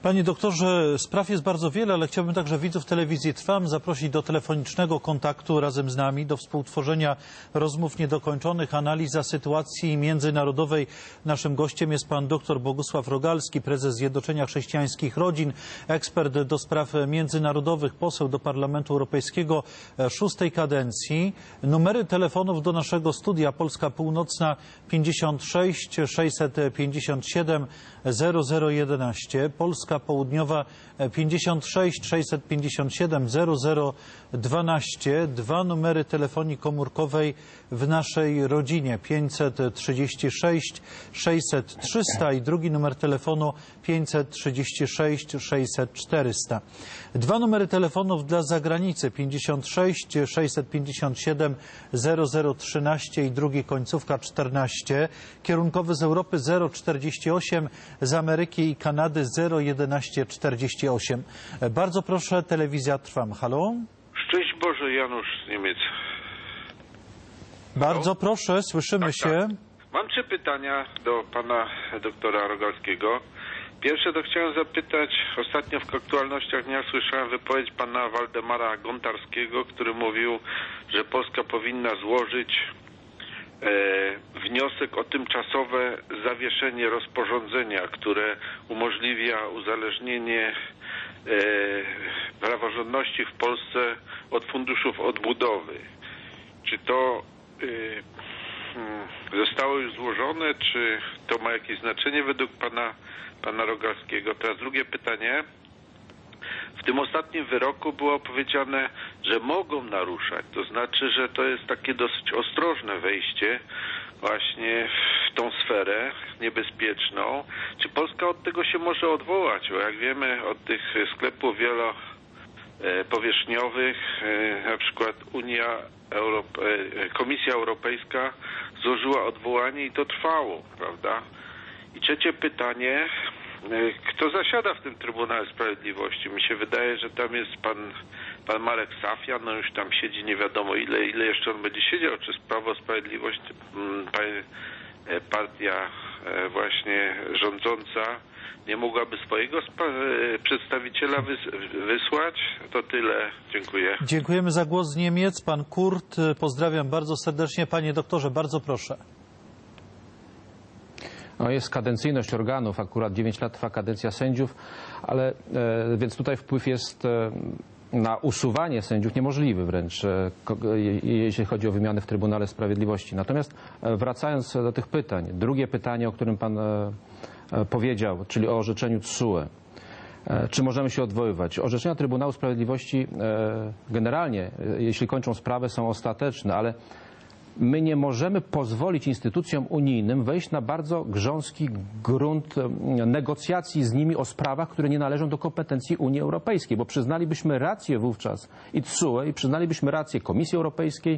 Panie doktorze, spraw jest bardzo wiele, ale chciałbym także widzów telewizji Trwam zaprosić do telefonicznego kontaktu razem z nami, do współtworzenia rozmów niedokończonych, analiza sytuacji międzynarodowej. Naszym gościem jest pan dr Bogusław Rogalski, prezes Zjednoczenia Chrześcijańskich Rodzin, ekspert do spraw międzynarodowych, poseł do Parlamentu Europejskiego szóstej kadencji. Numery telefonów do naszego studia: Polska Północna pięćdziesiąt sześć sześćset pięćdziesiąt siedem zero zero jedenaście, Polska Południowa pięćdziesiąt sześć sześćset pięćdziesiąt siedem zero zero dwanaście, dwa numery telefonii komórkowej w naszej rodzinie: pięćset trzydzieści sześć sześćset trzysta i drugi numer telefonu pięćset trzydzieści sześć sześćset czterysta. Dwa numery telefonów dla zagranicy: pięćdziesiąt sześć sześćset pięćdziesiąt siedem zero zero trzynaście i drugi końcówka czternaście. Kierunkowy z Europy zero czterdzieści osiem, z Ameryki i Kanady zero jedenaście czterdzieści osiem. Bardzo proszę, telewizja Trwam. Halo? Szczęść Boże, Janusz z Niemiec. Bardzo Halo? proszę, słyszymy Tak, się. tak. Mam trzy pytania do pana doktora Rogalskiego. Pierwsze to chciałem zapytać, ostatnio w aktualnościach dnia słyszałem wypowiedź pana Waldemara Gontarskiego, który mówił, że Polska powinna złożyć e, wniosek o tymczasowe zawieszenie rozporządzenia, które umożliwia uzależnienie e, praworządności w Polsce od funduszów odbudowy. Czy to e, zostało już złożone, czy to ma jakieś znaczenie według pana pana Rogalskiego? Teraz drugie pytanie. W tym ostatnim wyroku było powiedziane, że mogą naruszać. To znaczy, że to jest takie dosyć ostrożne wejście właśnie w tą sferę niebezpieczną. Czy Polska od tego się może odwołać? Bo jak wiemy, od tych sklepów wielopowierzchniowych, na przykład Unia Europ... Komisja Europejska złożyła odwołanie i to trwało, prawda? I trzecie pytanie, kto zasiada w tym Trybunale Sprawiedliwości? Mi się wydaje, że tam jest pan, pan Marek Safjan, no już tam siedzi nie wiadomo ile, ile jeszcze on będzie siedział, czy Prawo Sprawiedliwość, partia właśnie rządząca nie mogłaby swojego przedstawiciela wysłać? To tyle. Dziękuję. Dziękujemy za głos z Niemiec. Pan Kurt, pozdrawiam bardzo serdecznie. Panie doktorze, bardzo proszę. No, jest kadencyjność organów, akurat dziewięć lat trwa kadencja sędziów, ale e, więc tutaj wpływ jest e, na usuwanie sędziów niemożliwy wręcz, e, jeśli chodzi o wymianę w Trybunale Sprawiedliwości. Natomiast e, wracając do tych pytań, drugie pytanie, o którym pan e, e, powiedział, czyli o orzeczeniu T S U E. E, czy możemy się odwoływać? Orzeczenia Trybunału Sprawiedliwości e, generalnie, e, jeśli kończą sprawę, są ostateczne, ale my nie możemy pozwolić instytucjom unijnym wejść na bardzo grząski grunt negocjacji z nimi o sprawach, które nie należą do kompetencji Unii Europejskiej, bo przyznalibyśmy rację wówczas i T S U E, i przyznalibyśmy rację Komisji Europejskiej,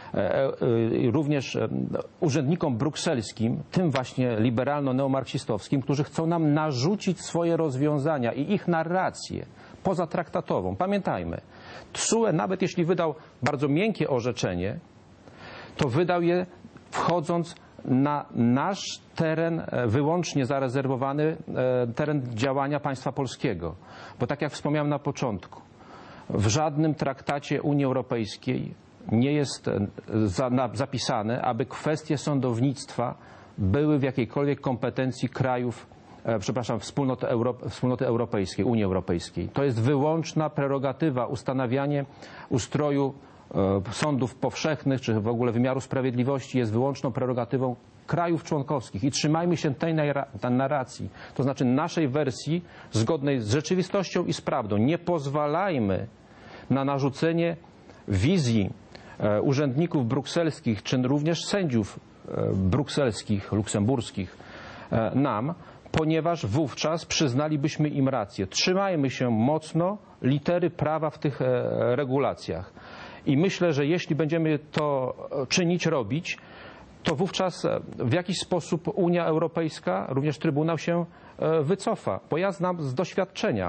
również urzędnikom brukselskim, tym właśnie liberalno-neomarksistowskim, którzy chcą nam narzucić swoje rozwiązania i ich narrację pozatraktatową. Pamiętajmy, T S U E, nawet jeśli wydał bardzo miękkie orzeczenie, to wydał je wchodząc na nasz teren wyłącznie zarezerwowany, teren działania państwa polskiego. Bo tak jak wspomniałem na początku, w żadnym traktacie Unii Europejskiej nie jest zapisane, aby kwestie sądownictwa były w jakiejkolwiek kompetencji krajów, przepraszam, wspólnoty, Euro, wspólnoty Europejskiej, Unii Europejskiej. To jest wyłączna prerogatywa, ustanawianie ustroju sądów powszechnych, czy w ogóle wymiaru sprawiedliwości jest wyłączną prerogatywą krajów członkowskich i trzymajmy się tej narracji, to znaczy naszej wersji zgodnej z rzeczywistością i z prawdą. Nie pozwalajmy na narzucenie wizji urzędników brukselskich, czy również sędziów brukselskich, luksemburskich nam, ponieważ wówczas przyznalibyśmy im rację. Trzymajmy się mocno litery prawa w tych regulacjach. I myślę, że jeśli będziemy to czynić, robić, to wówczas w jakiś sposób Unia Europejska, również Trybunał się wycofa. Bo ja znam z doświadczenia,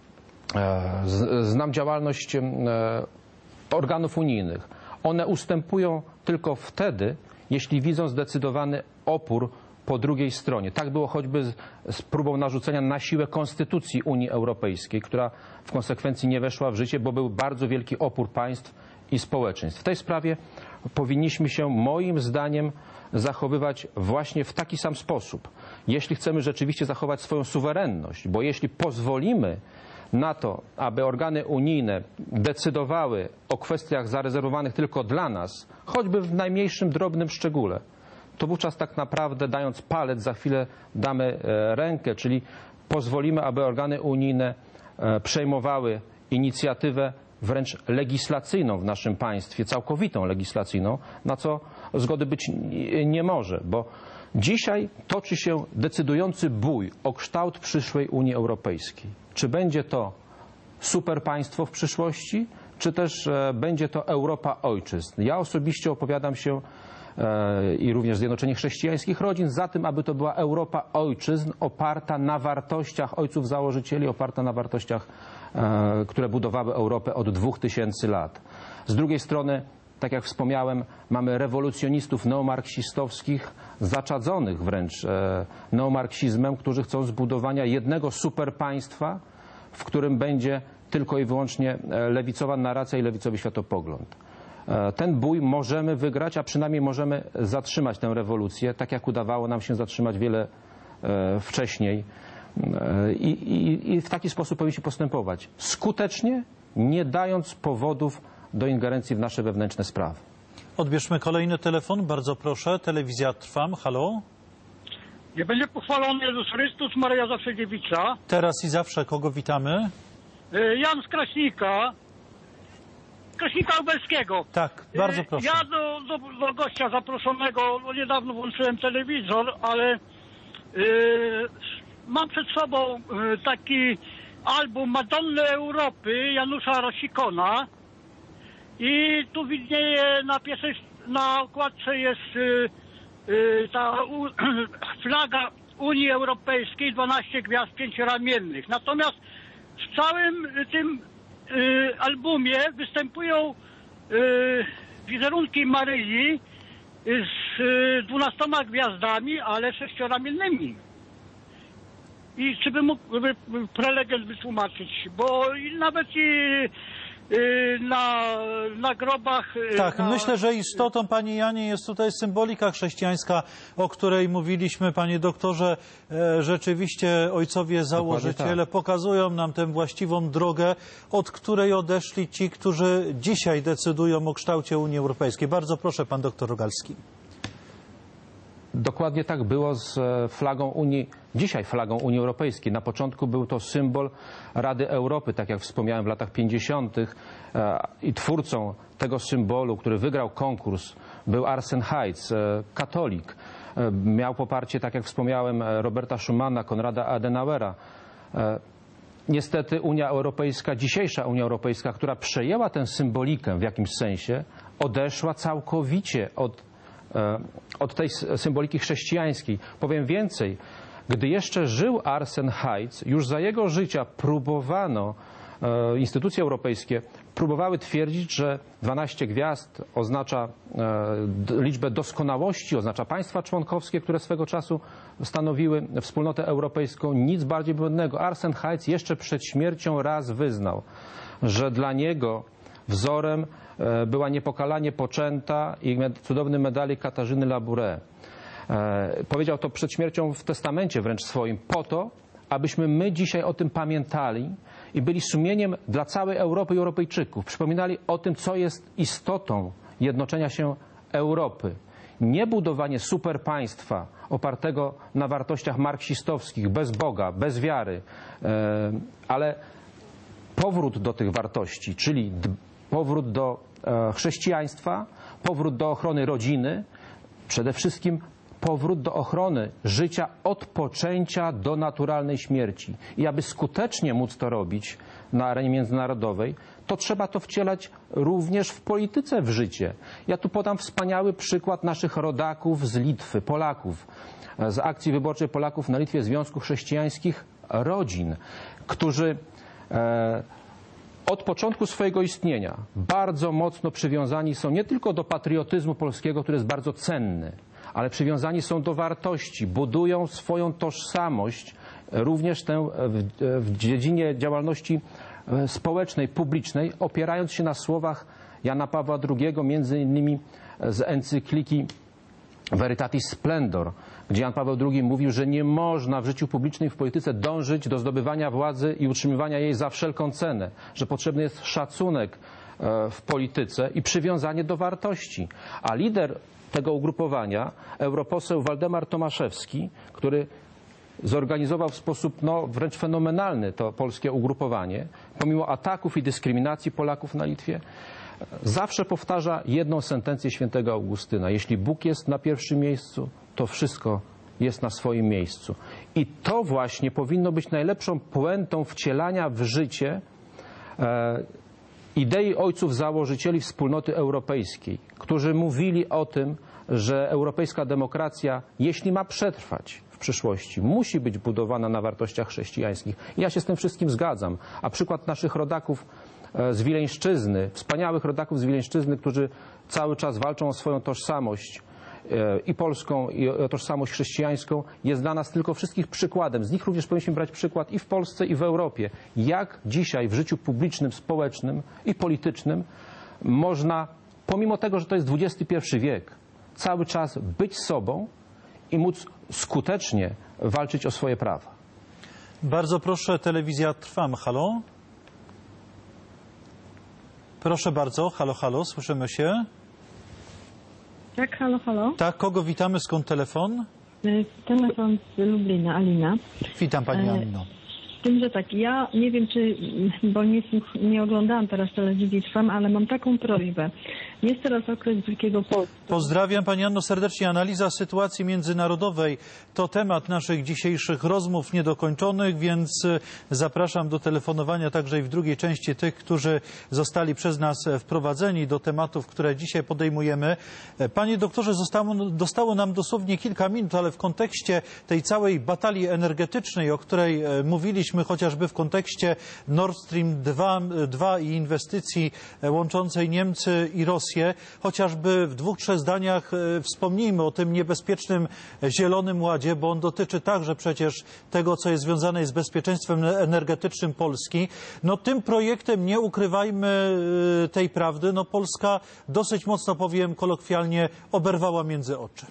znam działalność organów unijnych. One ustępują tylko wtedy, jeśli widzą zdecydowany opór po drugiej stronie. Tak było choćby z, z próbą narzucenia na siłę konstytucji Unii Europejskiej, która w konsekwencji nie weszła w życie, bo był bardzo wielki opór państw i społeczeństw. W tej sprawie powinniśmy się moim zdaniem zachowywać właśnie w taki sam sposób. Jeśli chcemy rzeczywiście zachować swoją suwerenność, bo jeśli pozwolimy na to, aby organy unijne decydowały o kwestiach zarezerwowanych tylko dla nas, choćby w najmniejszym drobnym szczególe, to wówczas tak naprawdę, dając palec, za chwilę damy rękę, czyli pozwolimy, aby organy unijne przejmowały inicjatywę wręcz legislacyjną w naszym państwie, całkowitą legislacyjną, na co zgody być nie może, bo dzisiaj toczy się decydujący bój o kształt przyszłej Unii Europejskiej. Czy będzie to superpaństwo w przyszłości, czy też będzie to Europa ojczyzn. Ja osobiście opowiadam się i również Zjednoczenie Chrześcijańskich Rodzin za tym, aby to była Europa ojczyzn oparta na wartościach ojców założycieli, oparta na wartościach, które budowały Europę od dwóch tysięcy lat. Z drugiej strony, tak jak wspomniałem, mamy rewolucjonistów neomarksistowskich, zaczadzonych wręcz neomarksizmem, którzy chcą zbudowania jednego superpaństwa, w którym będzie tylko i wyłącznie lewicowa narracja i lewicowy światopogląd. Ten bój możemy wygrać, a przynajmniej możemy zatrzymać tę rewolucję, tak jak udawało nam się zatrzymać wiele wcześniej. I, i, i w taki sposób powinniśmy postępować. Skutecznie, nie dając powodów do ingerencji w nasze wewnętrzne sprawy. Odbierzmy kolejny telefon. Bardzo proszę. Telewizja Trwam. Halo? Nie będzie pochwalony Jezus Chrystus, Maryja zawsze dziewicza. Teraz i zawsze. Kogo witamy? Jan z Kraśnika. Kraśnika Lubelskiego. Tak, bardzo proszę. Ja do, do, do gościa zaproszonego, no niedawno włączyłem telewizor, ale yy, mam przed sobą yy, taki album Madonny Europy Janusza Rosikona i tu widnieje na pierwszej, na okładce jest yy, yy, ta u, flaga Unii Europejskiej, dwanaście gwiazd pięcioramiennych. Natomiast w całym tym y, albumie występują y, wizerunki Maryi z y, dwunastoma gwiazdami, ale sześcioramiennymi. I czy by mógł by, prelegent wytłumaczyć, bo nawet i y, na, na grobach... Y, tak, na... myślę, że istotą, Panie Janie, jest tutaj symbolika chrześcijańska, o której mówiliśmy, Panie doktorze. E, rzeczywiście ojcowie założyciele tak. pokazują nam tę właściwą drogę, od której odeszli ci, którzy dzisiaj decydują o kształcie Unii Europejskiej. Bardzo proszę, Pan doktor Rogalski. Dokładnie tak było z flagą Unii, dzisiaj flagą Unii Europejskiej. Na początku był to symbol Rady Europy, tak jak wspomniałem w latach pięćdziesiątych i twórcą tego symbolu, który wygrał konkurs, był Arsen Heitz, katolik. Miał poparcie, tak jak wspomniałem, Roberta Schumana, Konrada Adenauera. Niestety Unia Europejska, dzisiejsza Unia Europejska, która przejęła tę symbolikę w jakimś sensie, odeszła całkowicie od od tej symboliki chrześcijańskiej. Powiem więcej, gdy jeszcze żył Arsen Heitz, już za jego życia próbowano, e, instytucje europejskie próbowały twierdzić, że dwanaście gwiazd oznacza e, liczbę doskonałości, oznacza państwa członkowskie, które swego czasu stanowiły wspólnotę europejską. Nic bardziej błędnego. Arsen Heitz jeszcze przed śmiercią raz wyznał, że dla niego wzorem była niepokalanie poczęta i cudowny medalik Katarzyny Labouré. Powiedział to przed śmiercią w testamencie wręcz swoim, po to, abyśmy my dzisiaj o tym pamiętali i byli sumieniem dla całej Europy i Europejczyków. Przypominali o tym, co jest istotą jednoczenia się Europy. Nie budowanie superpaństwa opartego na wartościach marksistowskich, bez Boga, bez wiary, ale powrót do tych wartości, czyli powrót do e, chrześcijaństwa, powrót do ochrony rodziny, przede wszystkim powrót do ochrony życia od poczęcia do naturalnej śmierci. I aby skutecznie móc to robić na arenie międzynarodowej, to trzeba to wcielać również w polityce w życie. Ja tu podam wspaniały przykład naszych rodaków z Litwy, Polaków, z akcji wyborczej Polaków na Litwie Związku Chrześcijańskich Rodzin, którzy e, od początku swojego istnienia bardzo mocno przywiązani są nie tylko do patriotyzmu polskiego, który jest bardzo cenny, ale przywiązani są do wartości, budują swoją tożsamość, również tę w, w dziedzinie działalności społecznej, publicznej, opierając się na słowach Jana Pawła drugiego, między innymi z encykliki Veritatis Splendor, gdzie Jan Paweł drugi mówił, że nie można w życiu publicznym i w polityce dążyć do zdobywania władzy i utrzymywania jej za wszelką cenę, że potrzebny jest szacunek w polityce i przywiązanie do wartości. A lider tego ugrupowania, europoseł Waldemar Tomaszewski, który zorganizował w sposób no, wręcz fenomenalny to polskie ugrupowanie, pomimo ataków i dyskryminacji Polaków na Litwie, zawsze powtarza jedną sentencję świętego Augustyna. Jeśli Bóg jest na pierwszym miejscu, to wszystko jest na swoim miejscu. I to właśnie powinno być najlepszą puentą wcielania w życie e, idei ojców założycieli wspólnoty europejskiej, którzy mówili o tym, że europejska demokracja, jeśli ma przetrwać w przyszłości, musi być budowana na wartościach chrześcijańskich. I ja się z tym wszystkim zgadzam. A przykład naszych rodaków z Wileńszczyzny, wspaniałych rodaków z Wileńszczyzny, którzy cały czas walczą o swoją tożsamość i polską, i o tożsamość chrześcijańską, jest dla nas tylko wszystkich przykładem. Z nich również powinniśmy brać przykład i w Polsce, i w Europie. Jak dzisiaj w życiu publicznym, społecznym i politycznym można, pomimo tego, że to jest dwudziesty pierwszy wiek, cały czas być sobą i móc skutecznie walczyć o swoje prawa. Bardzo proszę, telewizja Trwam. Halo? Proszę bardzo, halo, halo, słyszymy się? Tak, halo, halo. Tak, kogo witamy, skąd telefon? Telefon z Lublina, Alina. Witam Pani Alino. Z tym, że tak, ja nie wiem, czy, bo nie, nie oglądałam teraz telewizji Trwam, ale mam taką prośbę. Jest teraz okres Wielkiego Postu. Pozdrawiam Pani Anno serdecznie. Analiza sytuacji międzynarodowej to temat naszych dzisiejszych rozmów niedokończonych, więc zapraszam do telefonowania także i w drugiej części tych, którzy zostali przez nas wprowadzeni do tematów, które dzisiaj podejmujemy. Panie doktorze, zostało, dostało nam dosłownie kilka minut, ale w kontekście tej całej batalii energetycznej, o której mówiliśmy, chociażby w kontekście Nord Stream dwa i inwestycji łączącej Niemcy i Rosję, chociażby w dwóch, trzech zdaniach wspomnijmy o tym niebezpiecznym Zielonym Ładzie, bo on dotyczy także przecież tego, co jest związane z bezpieczeństwem energetycznym Polski. No tym projektem, nie ukrywajmy tej prawdy, no Polska dosyć mocno, powiem kolokwialnie, oberwała między oczy.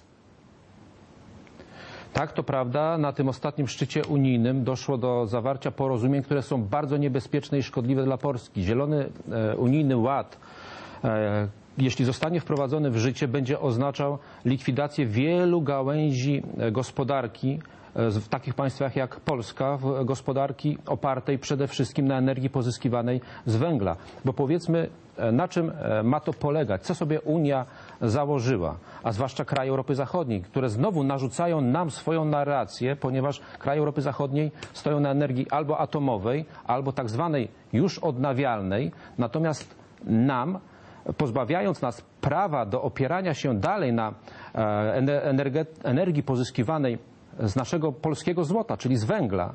Tak, to prawda. Na tym ostatnim szczycie unijnym doszło do zawarcia porozumień, które są bardzo niebezpieczne i szkodliwe dla Polski. Zielony e, unijny ład, e, jeśli zostanie wprowadzony w życie, będzie oznaczał likwidację wielu gałęzi gospodarki w takich państwach jak Polska, gospodarki opartej przede wszystkim na energii pozyskiwanej z węgla. Bo powiedzmy, na czym ma to polegać? Co sobie Unia założyła, a zwłaszcza kraje Europy Zachodniej, które znowu narzucają nam swoją narrację, ponieważ kraje Europy Zachodniej stoją na energii albo atomowej, albo tak zwanej już odnawialnej, natomiast nam, pozbawiając nas prawa do opierania się dalej na energii pozyskiwanej z naszego polskiego złota, czyli z węgla,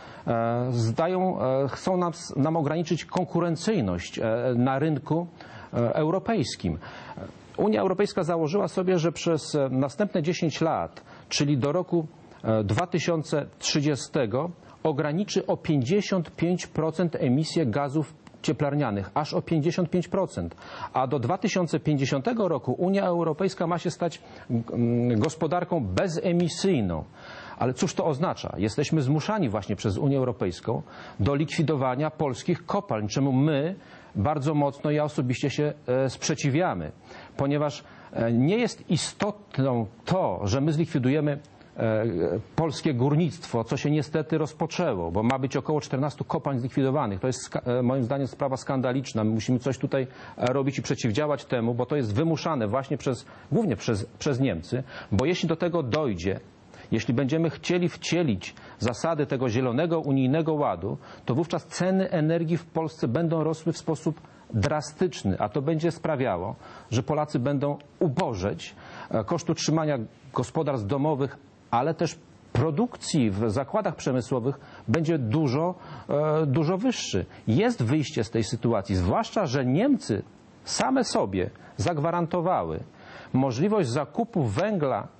zdają, chcą nam, nam ograniczyć konkurencyjność na rynku europejskim. Unia Europejska założyła sobie, że przez następne dziesięć lat, czyli do roku dwa tysiące trzydziestego, ograniczy o pięćdziesiąt pięć procent emisję gazów cieplarnianych, aż o pięćdziesiąt pięć procent. A do dwa tysiące pięćdziesiątego roku Unia Europejska ma się stać gospodarką bezemisyjną. Ale cóż to oznacza? Jesteśmy zmuszani właśnie przez Unię Europejską do likwidowania polskich kopalń, czemu my bardzo mocno, ja osobiście się sprzeciwiamy, ponieważ nie jest istotną to, że my zlikwidujemy polskie górnictwo, co się niestety rozpoczęło, bo ma być około czternastu kopalń zlikwidowanych. To jest moim zdaniem sprawa skandaliczna. My musimy coś tutaj robić i przeciwdziałać temu, bo to jest wymuszane właśnie przez, głównie przez, przez Niemcy, bo jeśli do tego dojdzie, jeśli będziemy chcieli wcielić zasady tego zielonego unijnego ładu, to wówczas ceny energii w Polsce będą rosły w sposób drastyczny, a to będzie sprawiało, że Polacy będą ubożeć. Koszt utrzymania gospodarstw domowych, ale też produkcji w zakładach przemysłowych będzie dużo, dużo wyższy. Jest wyjście z tej sytuacji, zwłaszcza że Niemcy same sobie zagwarantowały możliwość zakupu węgla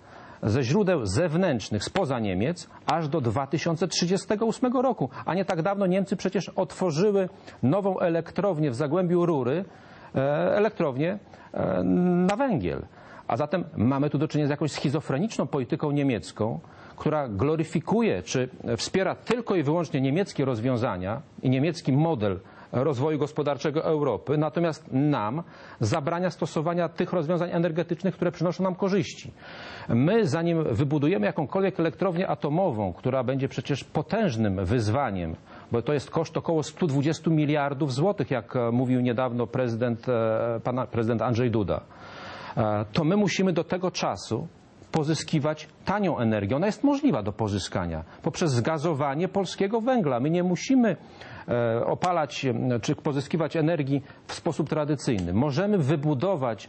ze źródeł zewnętrznych, spoza Niemiec, aż do dwa tysiące trzydziestego ósmego roku. A nie tak dawno Niemcy przecież otworzyły nową elektrownię w Zagłębiu Rury, elektrownię na węgiel. A zatem mamy tu do czynienia z jakąś schizofreniczną polityką niemiecką, która gloryfikuje czy wspiera tylko i wyłącznie niemieckie rozwiązania i niemiecki model rozwoju gospodarczego Europy, natomiast nam zabrania stosowania tych rozwiązań energetycznych, które przynoszą nam korzyści. My, zanim wybudujemy jakąkolwiek elektrownię atomową, która będzie przecież potężnym wyzwaniem, bo to jest koszt około stu dwudziestu miliardów złotych, jak mówił niedawno prezydent, pan prezydent Andrzej Duda, to my musimy do tego czasu pozyskiwać tanią energię. Ona jest możliwa do pozyskania poprzez zgazowanie polskiego węgla. My nie musimy opalać czy pozyskiwać energii w sposób tradycyjny. Możemy wybudować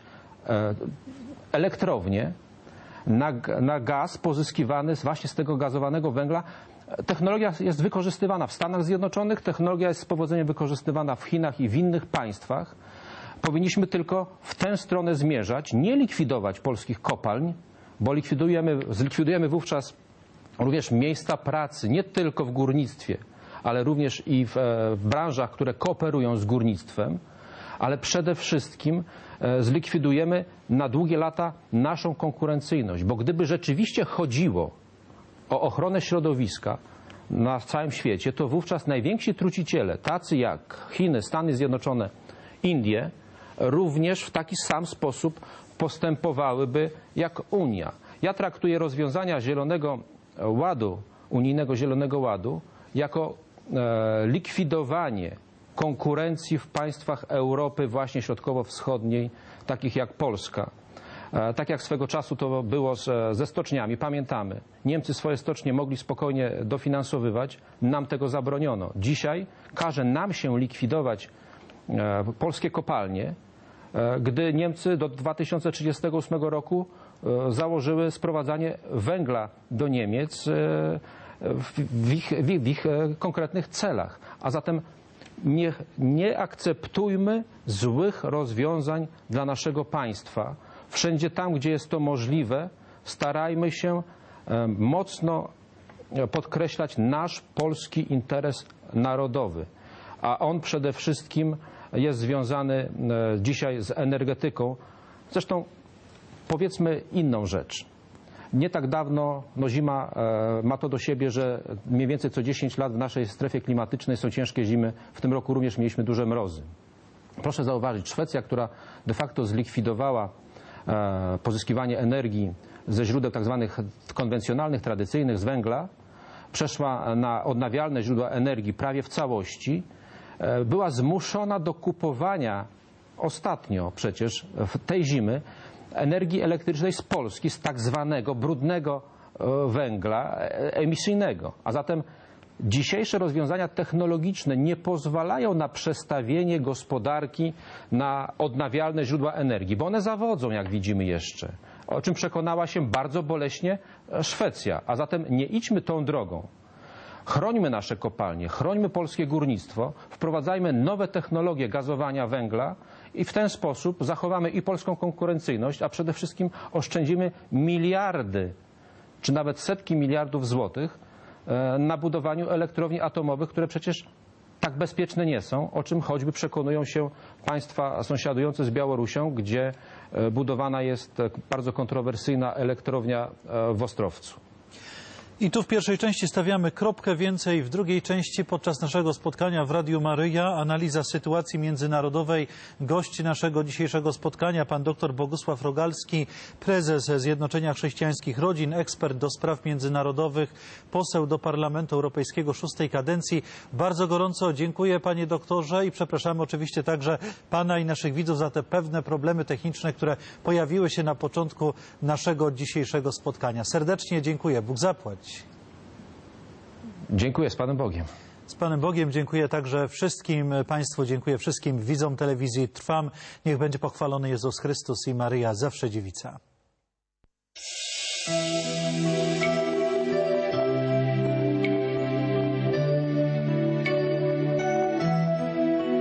elektrownię na, na gaz pozyskiwany właśnie z tego gazowanego węgla. Technologia jest wykorzystywana w Stanach Zjednoczonych, technologia jest z powodzeniem wykorzystywana w Chinach i w innych państwach. Powinniśmy tylko w tę stronę zmierzać, nie likwidować polskich kopalń, bo likwidujemy, zlikwidujemy wówczas również miejsca pracy, nie tylko w górnictwie, ale również i w, w branżach, które kooperują z górnictwem, ale przede wszystkim zlikwidujemy na długie lata naszą konkurencyjność, bo gdyby rzeczywiście chodziło o ochronę środowiska na całym świecie, to wówczas najwięksi truciciele, tacy jak Chiny, Stany Zjednoczone, Indie, również w taki sam sposób postępowałyby jak Unia. Ja traktuję rozwiązania Zielonego Ładu, unijnego Zielonego Ładu, jako e, likwidowanie konkurencji w państwach Europy właśnie środkowo-wschodniej, takich jak Polska. E, tak jak swego czasu to było z, ze stoczniami. Pamiętamy, Niemcy swoje stocznie mogli spokojnie dofinansowywać, nam tego zabroniono. Dzisiaj każe nam się likwidować e, polskie kopalnie, gdy Niemcy do dwa tysiące trzydziestego ósmego roku założyły sprowadzanie węgla do Niemiec w ich, w ich konkretnych celach. A zatem nie, nie akceptujmy złych rozwiązań dla naszego państwa. Wszędzie tam, gdzie jest to możliwe, starajmy się mocno podkreślać nasz polski interes narodowy, a on przede wszystkim jest związany dzisiaj z energetyką. Zresztą powiedzmy inną rzecz. Nie tak dawno, no zima ma to do siebie, że mniej więcej co dziesięć lat w naszej strefie klimatycznej są ciężkie zimy. W tym roku również mieliśmy duże mrozy. Proszę zauważyć, Szwecja, która de facto zlikwidowała pozyskiwanie energii ze źródeł tak zwanych konwencjonalnych, tradycyjnych, z węgla, przeszła na odnawialne źródła energii prawie w całości, była zmuszona do kupowania ostatnio przecież tej zimy energii elektrycznej z Polski, z tak zwanego brudnego węgla emisyjnego. A zatem dzisiejsze rozwiązania technologiczne nie pozwalają na przestawienie gospodarki na odnawialne źródła energii, bo one zawodzą, jak widzimy jeszcze, o czym przekonała się bardzo boleśnie Szwecja. A zatem nie idźmy tą drogą. Chrońmy nasze kopalnie, chrońmy polskie górnictwo, wprowadzajmy nowe technologie gazowania węgla i w ten sposób zachowamy i polską konkurencyjność, a przede wszystkim oszczędzimy miliardy, czy nawet setki miliardów złotych na budowaniu elektrowni atomowych, które przecież tak bezpieczne nie są, o czym choćby przekonują się państwa sąsiadujące z Białorusią, gdzie budowana jest bardzo kontrowersyjna elektrownia w Ostrowcu. I tu w pierwszej części stawiamy kropkę, więcej w drugiej części podczas naszego spotkania w Radiu Maryja. Analiza sytuacji międzynarodowej. Gość naszego dzisiejszego spotkania, pan dr Bogusław Rogalski, prezes Zjednoczenia Chrześcijańskich Rodzin, ekspert do spraw międzynarodowych, poseł do Parlamentu Europejskiego szóstej kadencji. Bardzo gorąco dziękuję, panie doktorze, i przepraszamy oczywiście także pana i naszych widzów za te pewne problemy techniczne, które pojawiły się na początku naszego dzisiejszego spotkania. Serdecznie dziękuję. Bóg zapłać. Dziękuję, z Panem Bogiem. Z Panem Bogiem dziękuję także wszystkim Państwu, dziękuję wszystkim widzom telewizji Trwam. Niech będzie pochwalony Jezus Chrystus i Maryja, zawsze dziewica.